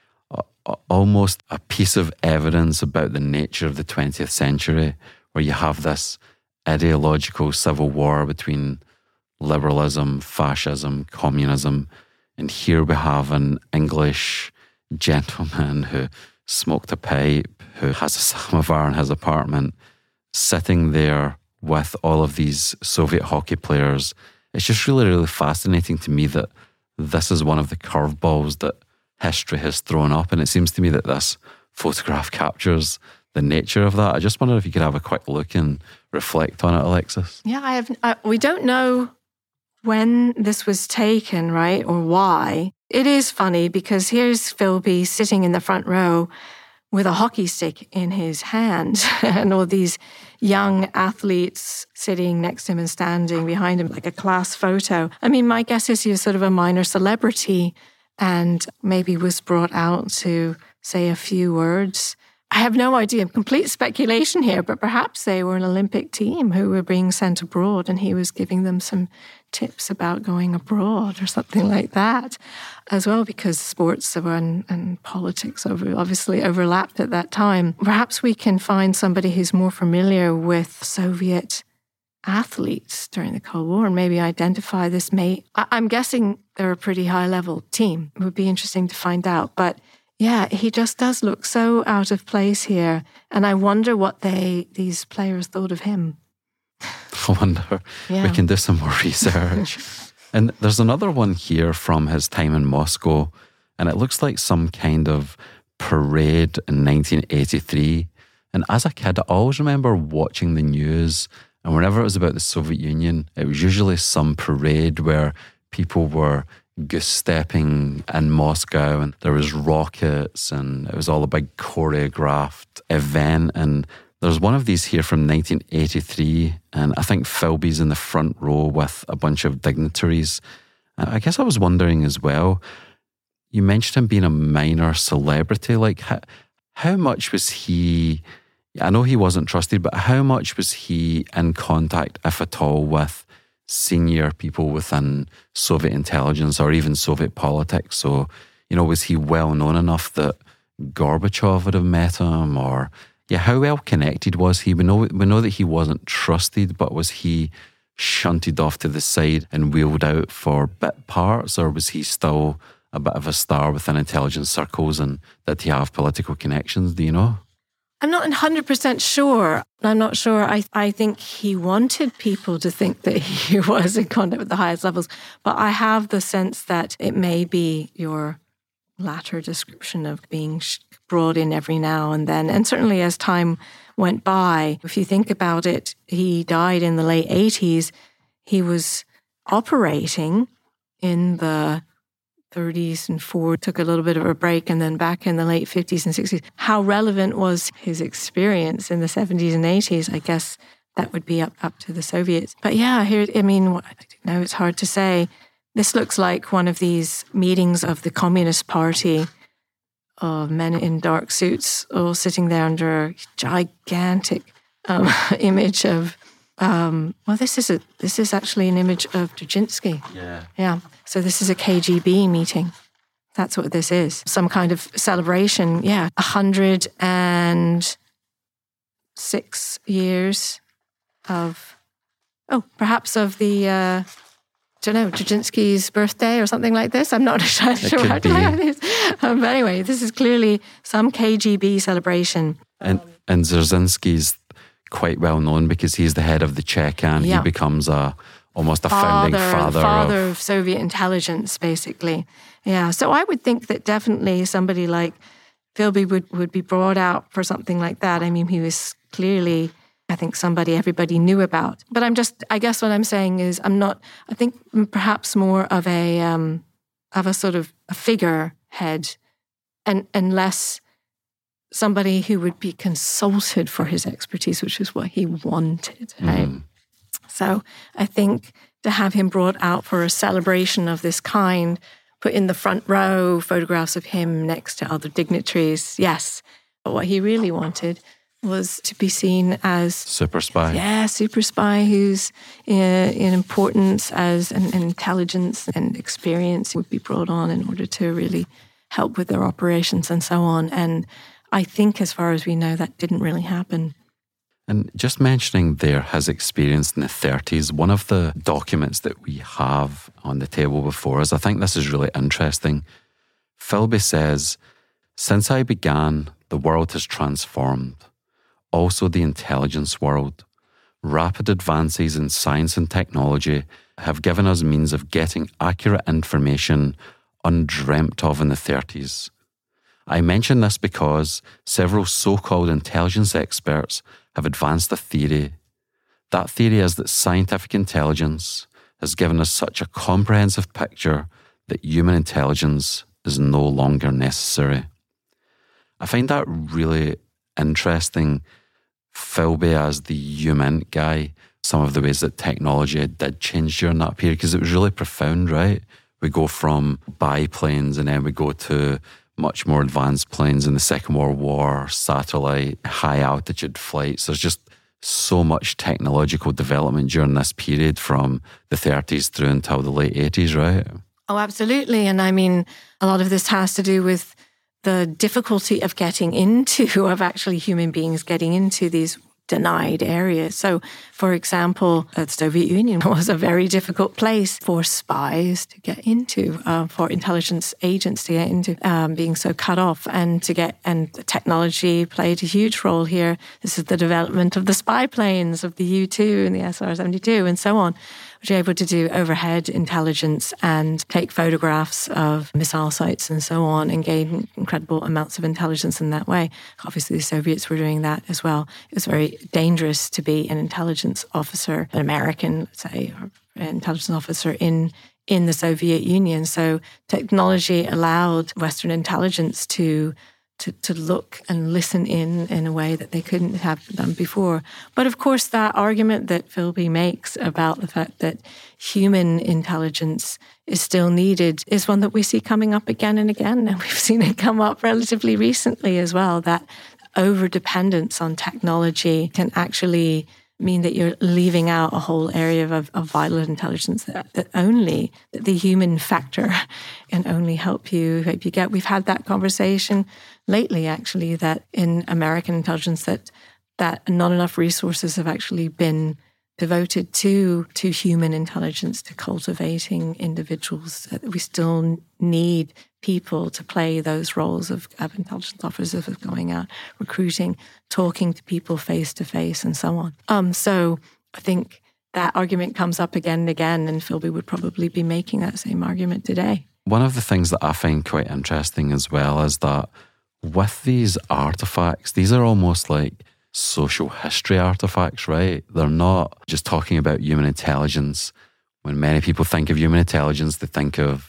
uh, almost a piece of evidence about the nature of the twentieth century, where you have this ideological civil war between liberalism, fascism, communism, and here we have an English gentleman who smoked a pipe, who has a samovar in his apartment, sitting there with all of these Soviet hockey players. It's just really, really fascinating to me that this is one of the curveballs that history has thrown up, and it seems to me that this photograph captures the nature of that. I just wonder if you could have a quick look and reflect on it, Alexis. Yeah, I have. Uh, we don't know when this was taken, right, or why. It is funny because here's Philby sitting in the front row with a hockey stick in his hand and all these young athletes sitting next to him and standing behind him like a class photo. I mean, my guess is he was sort of a minor celebrity and maybe was brought out to say a few words. I have no idea, complete speculation here, but perhaps they were an Olympic team who were being sent abroad and he was giving them some tips about going abroad or something like that as well, because sports and, and politics over, obviously overlapped at that time. Perhaps we can find somebody who's more familiar with Soviet athletes during the Cold War and maybe identify this. May I, I'm guessing they're a pretty high-level team. It would be interesting to find out, but yeah, he just does look so out of place here. And I wonder what they these players thought of him. I wonder. Yeah. We can do some more research. And there's another one here from his time in Moscow, and it looks like some kind of parade in nineteen eighty-three. And as a kid, I always remember watching the news, and whenever it was about the Soviet Union, it was usually some parade where people were goose-stepping in Moscow and there was rockets and it was all a big choreographed event. And there's one of these here from nineteen eighty-three, and I think Philby's in the front row with a bunch of dignitaries. I guess I was wondering as well, you mentioned him being a minor celebrity. Like, how, how much was he, I know he wasn't trusted, but how much was he in contact, if at all, with senior people within Soviet intelligence or even Soviet politics? So, you know, was he well known enough that Gorbachev would have met him? Or, yeah, how well connected was he? We know, we know that he wasn't trusted, but was he shunted off to the side and wheeled out for bit parts? Or was he still a bit of a star within intelligence circles, and did he have political connections? Do you know? I'm not one hundred percent sure. I'm not sure. I I think he wanted people to think that he was in contact with the highest levels, but I have the sense that it may be your latter description of being brought in every now and then. And certainly as time went by, if you think about it, he died in the late eighties. He was operating in the thirties and forward, took a little bit of a break, and then back in the late fifties and sixties. How relevant was his experience in the seventies and eighties? I guess that would be up, up to the Soviets. But yeah, here, I mean, I don't know, it's hard to say. This looks like one of these meetings of the Communist Party of men in dark suits all sitting there under a gigantic um, image of, um, well, this is a this is actually an image of Dzerzhinsky. Yeah. Yeah. So this is a K G B meeting. That's what this is. Some kind of celebration. Yeah. A hundred and six years of, oh, perhaps of the, uh, I don't know, Dzerzhinsky's birthday or something like this. I'm not sure how to write this. Um, but anyway, this is clearly some K G B celebration. And, and Dzerzhinsky's quite well known because he's the head of the Cheka, and yeah. he becomes a almost a founding father, father, father of, of Soviet intelligence, basically. Yeah, so I would think that definitely somebody like Philby would, would be brought out for something like that. I mean, he was clearly, I think, somebody everybody knew about. But I'm just, I guess what I'm saying is I'm not, I think perhaps more of a, um, of a sort of a figurehead, and, and less somebody who would be consulted for his expertise, which is what he wanted, right? Mm. So I think to have him brought out for a celebration of this kind, put in the front row, photographs of him next to other dignitaries, yes. But what he really wanted was to be seen as... Super spy. Yeah, super spy who's in, in importance as an intelligence and experience would be brought on in order to really help with their operations and so on. And I think as far as we know, that didn't really happen. And just mentioning there his experience in the thirties, one of the documents that we have on the table before us, I think this is really interesting. Philby says, "Since I began, the world has transformed. Also the intelligence world. Rapid advances in science and technology have given us means of getting accurate information undreamt of in the thirties. I mention this because several so-called intelligence experts have advanced a theory. That theory is that scientific intelligence has given us such a comprehensive picture that human intelligence is no longer necessary." I find that really interesting. Philby as the human guy, some of the ways that technology did change during that period, because it was really profound, right? We go from biplanes and then we go to much more advanced planes in the Second World War, satellite, high altitude flights. There's just so much technological development during this period from the thirties through until the late eighties, right? Oh, absolutely. And I mean, a lot of this has to do with the difficulty of getting into, of actually human beings getting into these denied areas. So, for example, the Soviet Union was a very difficult place for spies to get into, uh, for intelligence agents to get into, um, being so cut off, and to get and technology played a huge role here. This is the development of the spy planes, of the U two and the S R seventy-two, and so on, which are able to do overhead intelligence and take photographs of missile sites and so on, and gain incredible amounts of intelligence in that way. Obviously, the Soviets were doing that as well. It was very dangerous to be an intelligence officer, an American, let's say, or an intelligence officer in in the Soviet Union. So technology allowed Western intelligence to to to look and listen in in a way that they couldn't have done before. But of course, that argument that Philby makes about the fact that human intelligence is still needed is one that we see coming up again and again. And we've seen it come up relatively recently as well, that over-dependence on technology can actually mean that you're leaving out a whole area of, of vital intelligence that, that only that the human factor can only help you help you get. We've had that conversation lately, actually, that in American intelligence that that not enough resources have actually been devoted to to human intelligence, to cultivating individuals. That we still need people to play those roles of, of intelligence officers, of going out, recruiting, talking to people face to face, and so on. Um, so I think that argument comes up again and again, and Philby would probably be making that same argument today. One of the things that I find quite interesting as well is that with these artifacts, these are almost like social history artifacts, right? They're not just talking about human intelligence. When many people think of human intelligence, they think of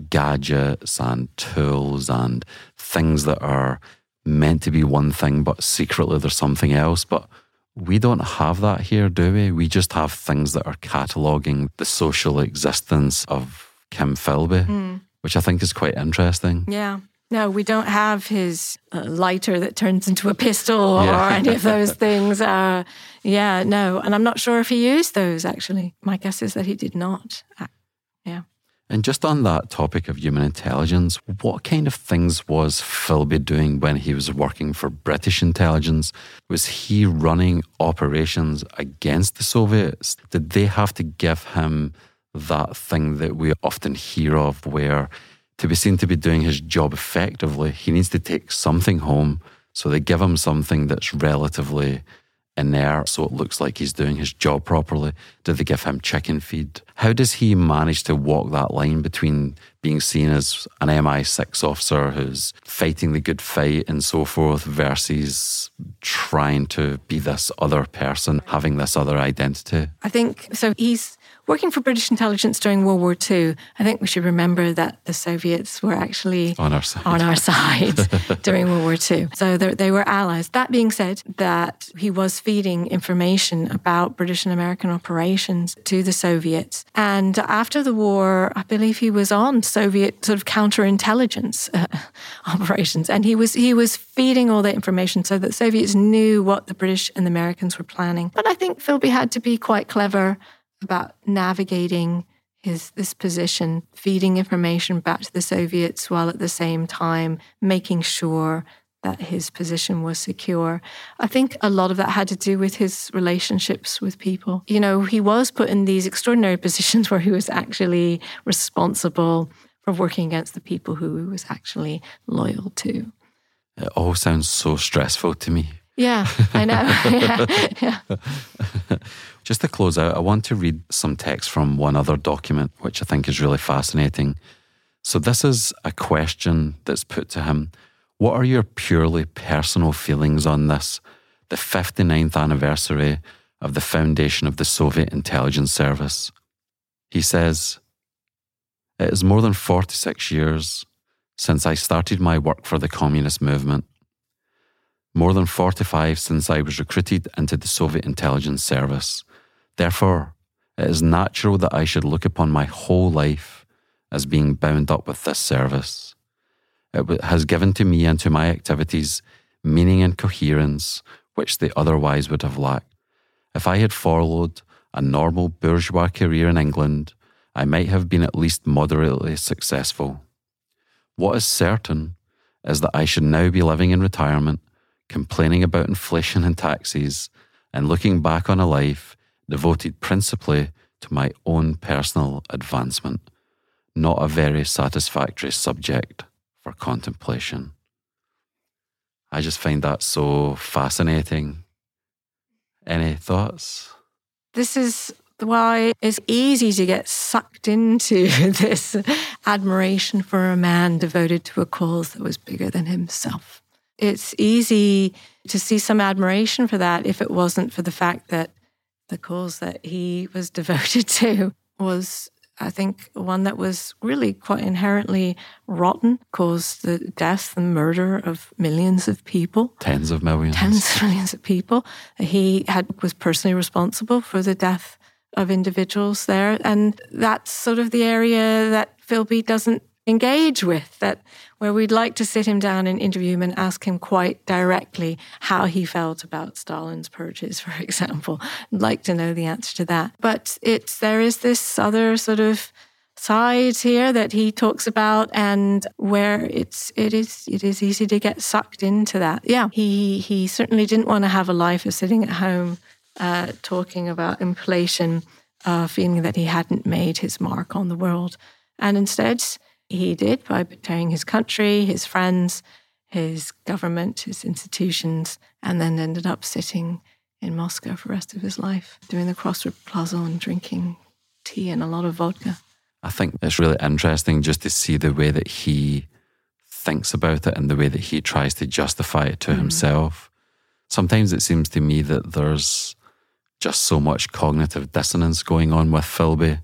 gadgets and tools and things that are meant to be one thing, but secretly there's something else. But we don't have that here, do we? We just have things that are cataloguing the social existence of Kim Philby, mm. which I think is quite interesting. Yeah. No, we don't have his uh, lighter that turns into a pistol yeah. or any of those things. Uh, yeah, no. And I'm not sure if he used those, actually. My guess is that he did not. Uh, yeah. And just on that topic of human intelligence, what kind of things was Philby doing when he was working for British intelligence? Was he running operations against the Soviets? Did they have to give him that thing that we often hear of where, to be seen to be doing his job effectively, he needs to take something home, so they give him something that's relatively inert, so it looks like he's doing his job properly? Did they give him chicken feed? How does he manage to walk that line between being seen as an M I six officer who's fighting the good fight and so forth versus trying to be this other person, having this other identity? I think, so he's working for British intelligence during World War Two. I think we should remember that the Soviets were actually on our side, on our side during World War Two. So they were allies. That being said, that he was feeding information about British and American operations to the Soviets. And after the war, I believe he was on Soviet sort of counterintelligence uh, operations. And he was he was feeding all that information so that the Soviets knew what the British and the Americans were planning. But I think Philby had to be quite clever about navigating his this position, feeding information back to the Soviets while at the same time making sure that his position was secure. I think a lot of that had to do with his relationships with people. You know, he was put in these extraordinary positions where he was actually responsible for working against the people who he was actually loyal to. It all sounds so stressful to me. Yeah, I know. yeah, yeah. Just to close out, I want to read some text from one other document, which I think is really fascinating. So this is a question that's put to him. What are your purely personal feelings on this, the fifty-ninth anniversary of the foundation of the Soviet Intelligence Service? He says, it is more than forty-six years since I started my work for the communist movement. More than forty-five since I was recruited into the Soviet Intelligence Service. Therefore, it is natural that I should look upon my whole life as being bound up with this service. It w- has given to me and to my activities meaning and coherence which they otherwise would have lacked. If I had followed a normal bourgeois career in England, I might have been at least moderately successful. What is certain is that I should now be living in retirement, complaining about inflation and taxes, and looking back on a life devoted principally to my own personal advancement, not a very satisfactory subject for contemplation. I just find that so fascinating. Any thoughts? This is why it's easy to get sucked into this admiration for a man devoted to a cause that was bigger than himself. It's easy to see some admiration for that if it wasn't for the fact that the cause that he was devoted to was, I think, one that was really quite inherently rotten, caused the death and murder of millions of people. Tens of millions. Tens of millions of people. He had was personally responsible for the death of individuals there. And that's sort of the area that Philby doesn't engage with, that where we'd like to sit him down and interview him and ask him quite directly how he felt about Stalin's purges, for example. I'd like to know the answer to that. But it's there is this other sort of side here that he talks about, and where it's it is it is easy to get sucked into that. Yeah, he he certainly didn't want to have a life of sitting at home uh, talking about inflation, uh, feeling that he hadn't made his mark on the world, and instead he did by betraying his country, his friends, his government, his institutions, and then ended up sitting in Moscow for the rest of his life, doing the crossword puzzle and drinking tea and a lot of vodka. I think it's really interesting just to see the way that he thinks about it and the way that he tries to justify it to mm. himself. Sometimes it seems to me that there's just so much cognitive dissonance going on with Philby.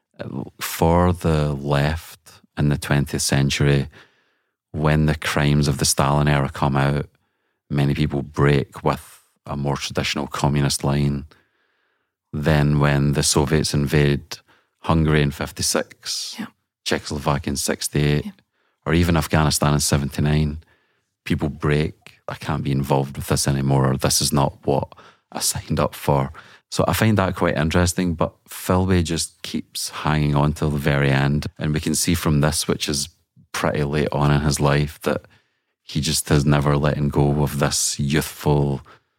For the left in the twentieth century, when the crimes of the Stalin era come out, many people break with a more traditional communist line. Then when the Soviets invade Hungary in fifty-six, yeah. Czechoslovakia in sixty-eight, yeah. or even Afghanistan in seventy-nine, people break. I can't be involved with this anymore, or this is not what I signed up for. So I find that quite interesting, but Philby just keeps hanging on till the very end. And we can see from this, which is pretty late on in his life, that he just has never letting go of this youthful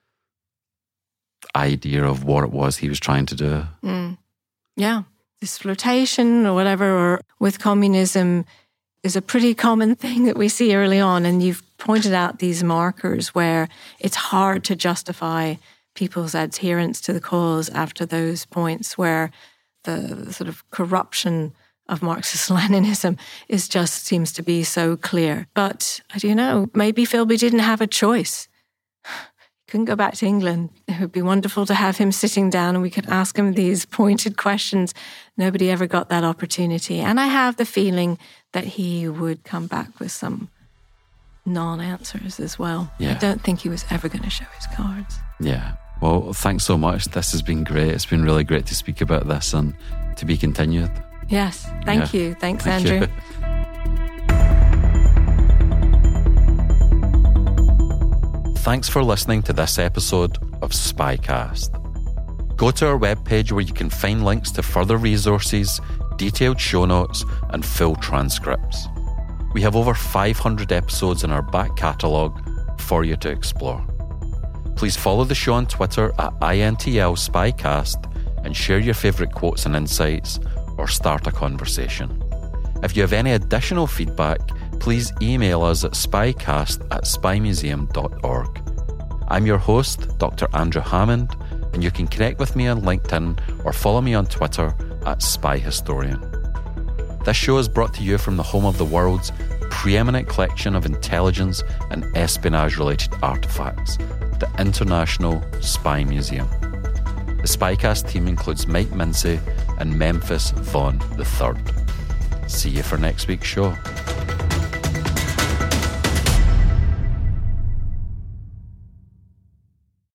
idea of what it was he was trying to do. Mm. Yeah. This flirtation or whatever, or with communism, is a pretty common thing that we see early on. And you've pointed out these markers where it's hard to justify people's adherence to the cause after those points where the sort of corruption of Marxist-Leninism is just seems to be so clear. But I don't know, maybe Philby didn't have a choice. He couldn't go back to England. It would be wonderful to have him sitting down and we could ask him these pointed questions. Nobody ever got that opportunity. And I have the feeling that he would come back with some non-answers as well. Yeah. I don't think he was ever going to show his cards. Yeah. Well, thanks so much. This has been great. It's been really great to speak about this and to be continued. Yes. Thank yeah. you. Thanks, Thank Andrew. You. Thanks for listening to this episode of Spycast. Go to our webpage where you can find links to further resources, detailed show notes, and full transcripts. We have over five hundred episodes in our back catalogue for you to explore. Please follow the show on Twitter at I N T L Spycast and share your favourite quotes and insights, or start a conversation. If you have any additional feedback, please email us at spycast at spymuseum dot org. I'm your host, Doctor Andrew Hammond, and you can connect with me on LinkedIn or follow me on Twitter at spyhistorian. This show is brought to you from the home of the world's preeminent collection of intelligence and espionage-related artefacts, the International Spy Museum. The Spycast team includes Mike Mincy and Memphis Vaughn the third. See you for next week's show.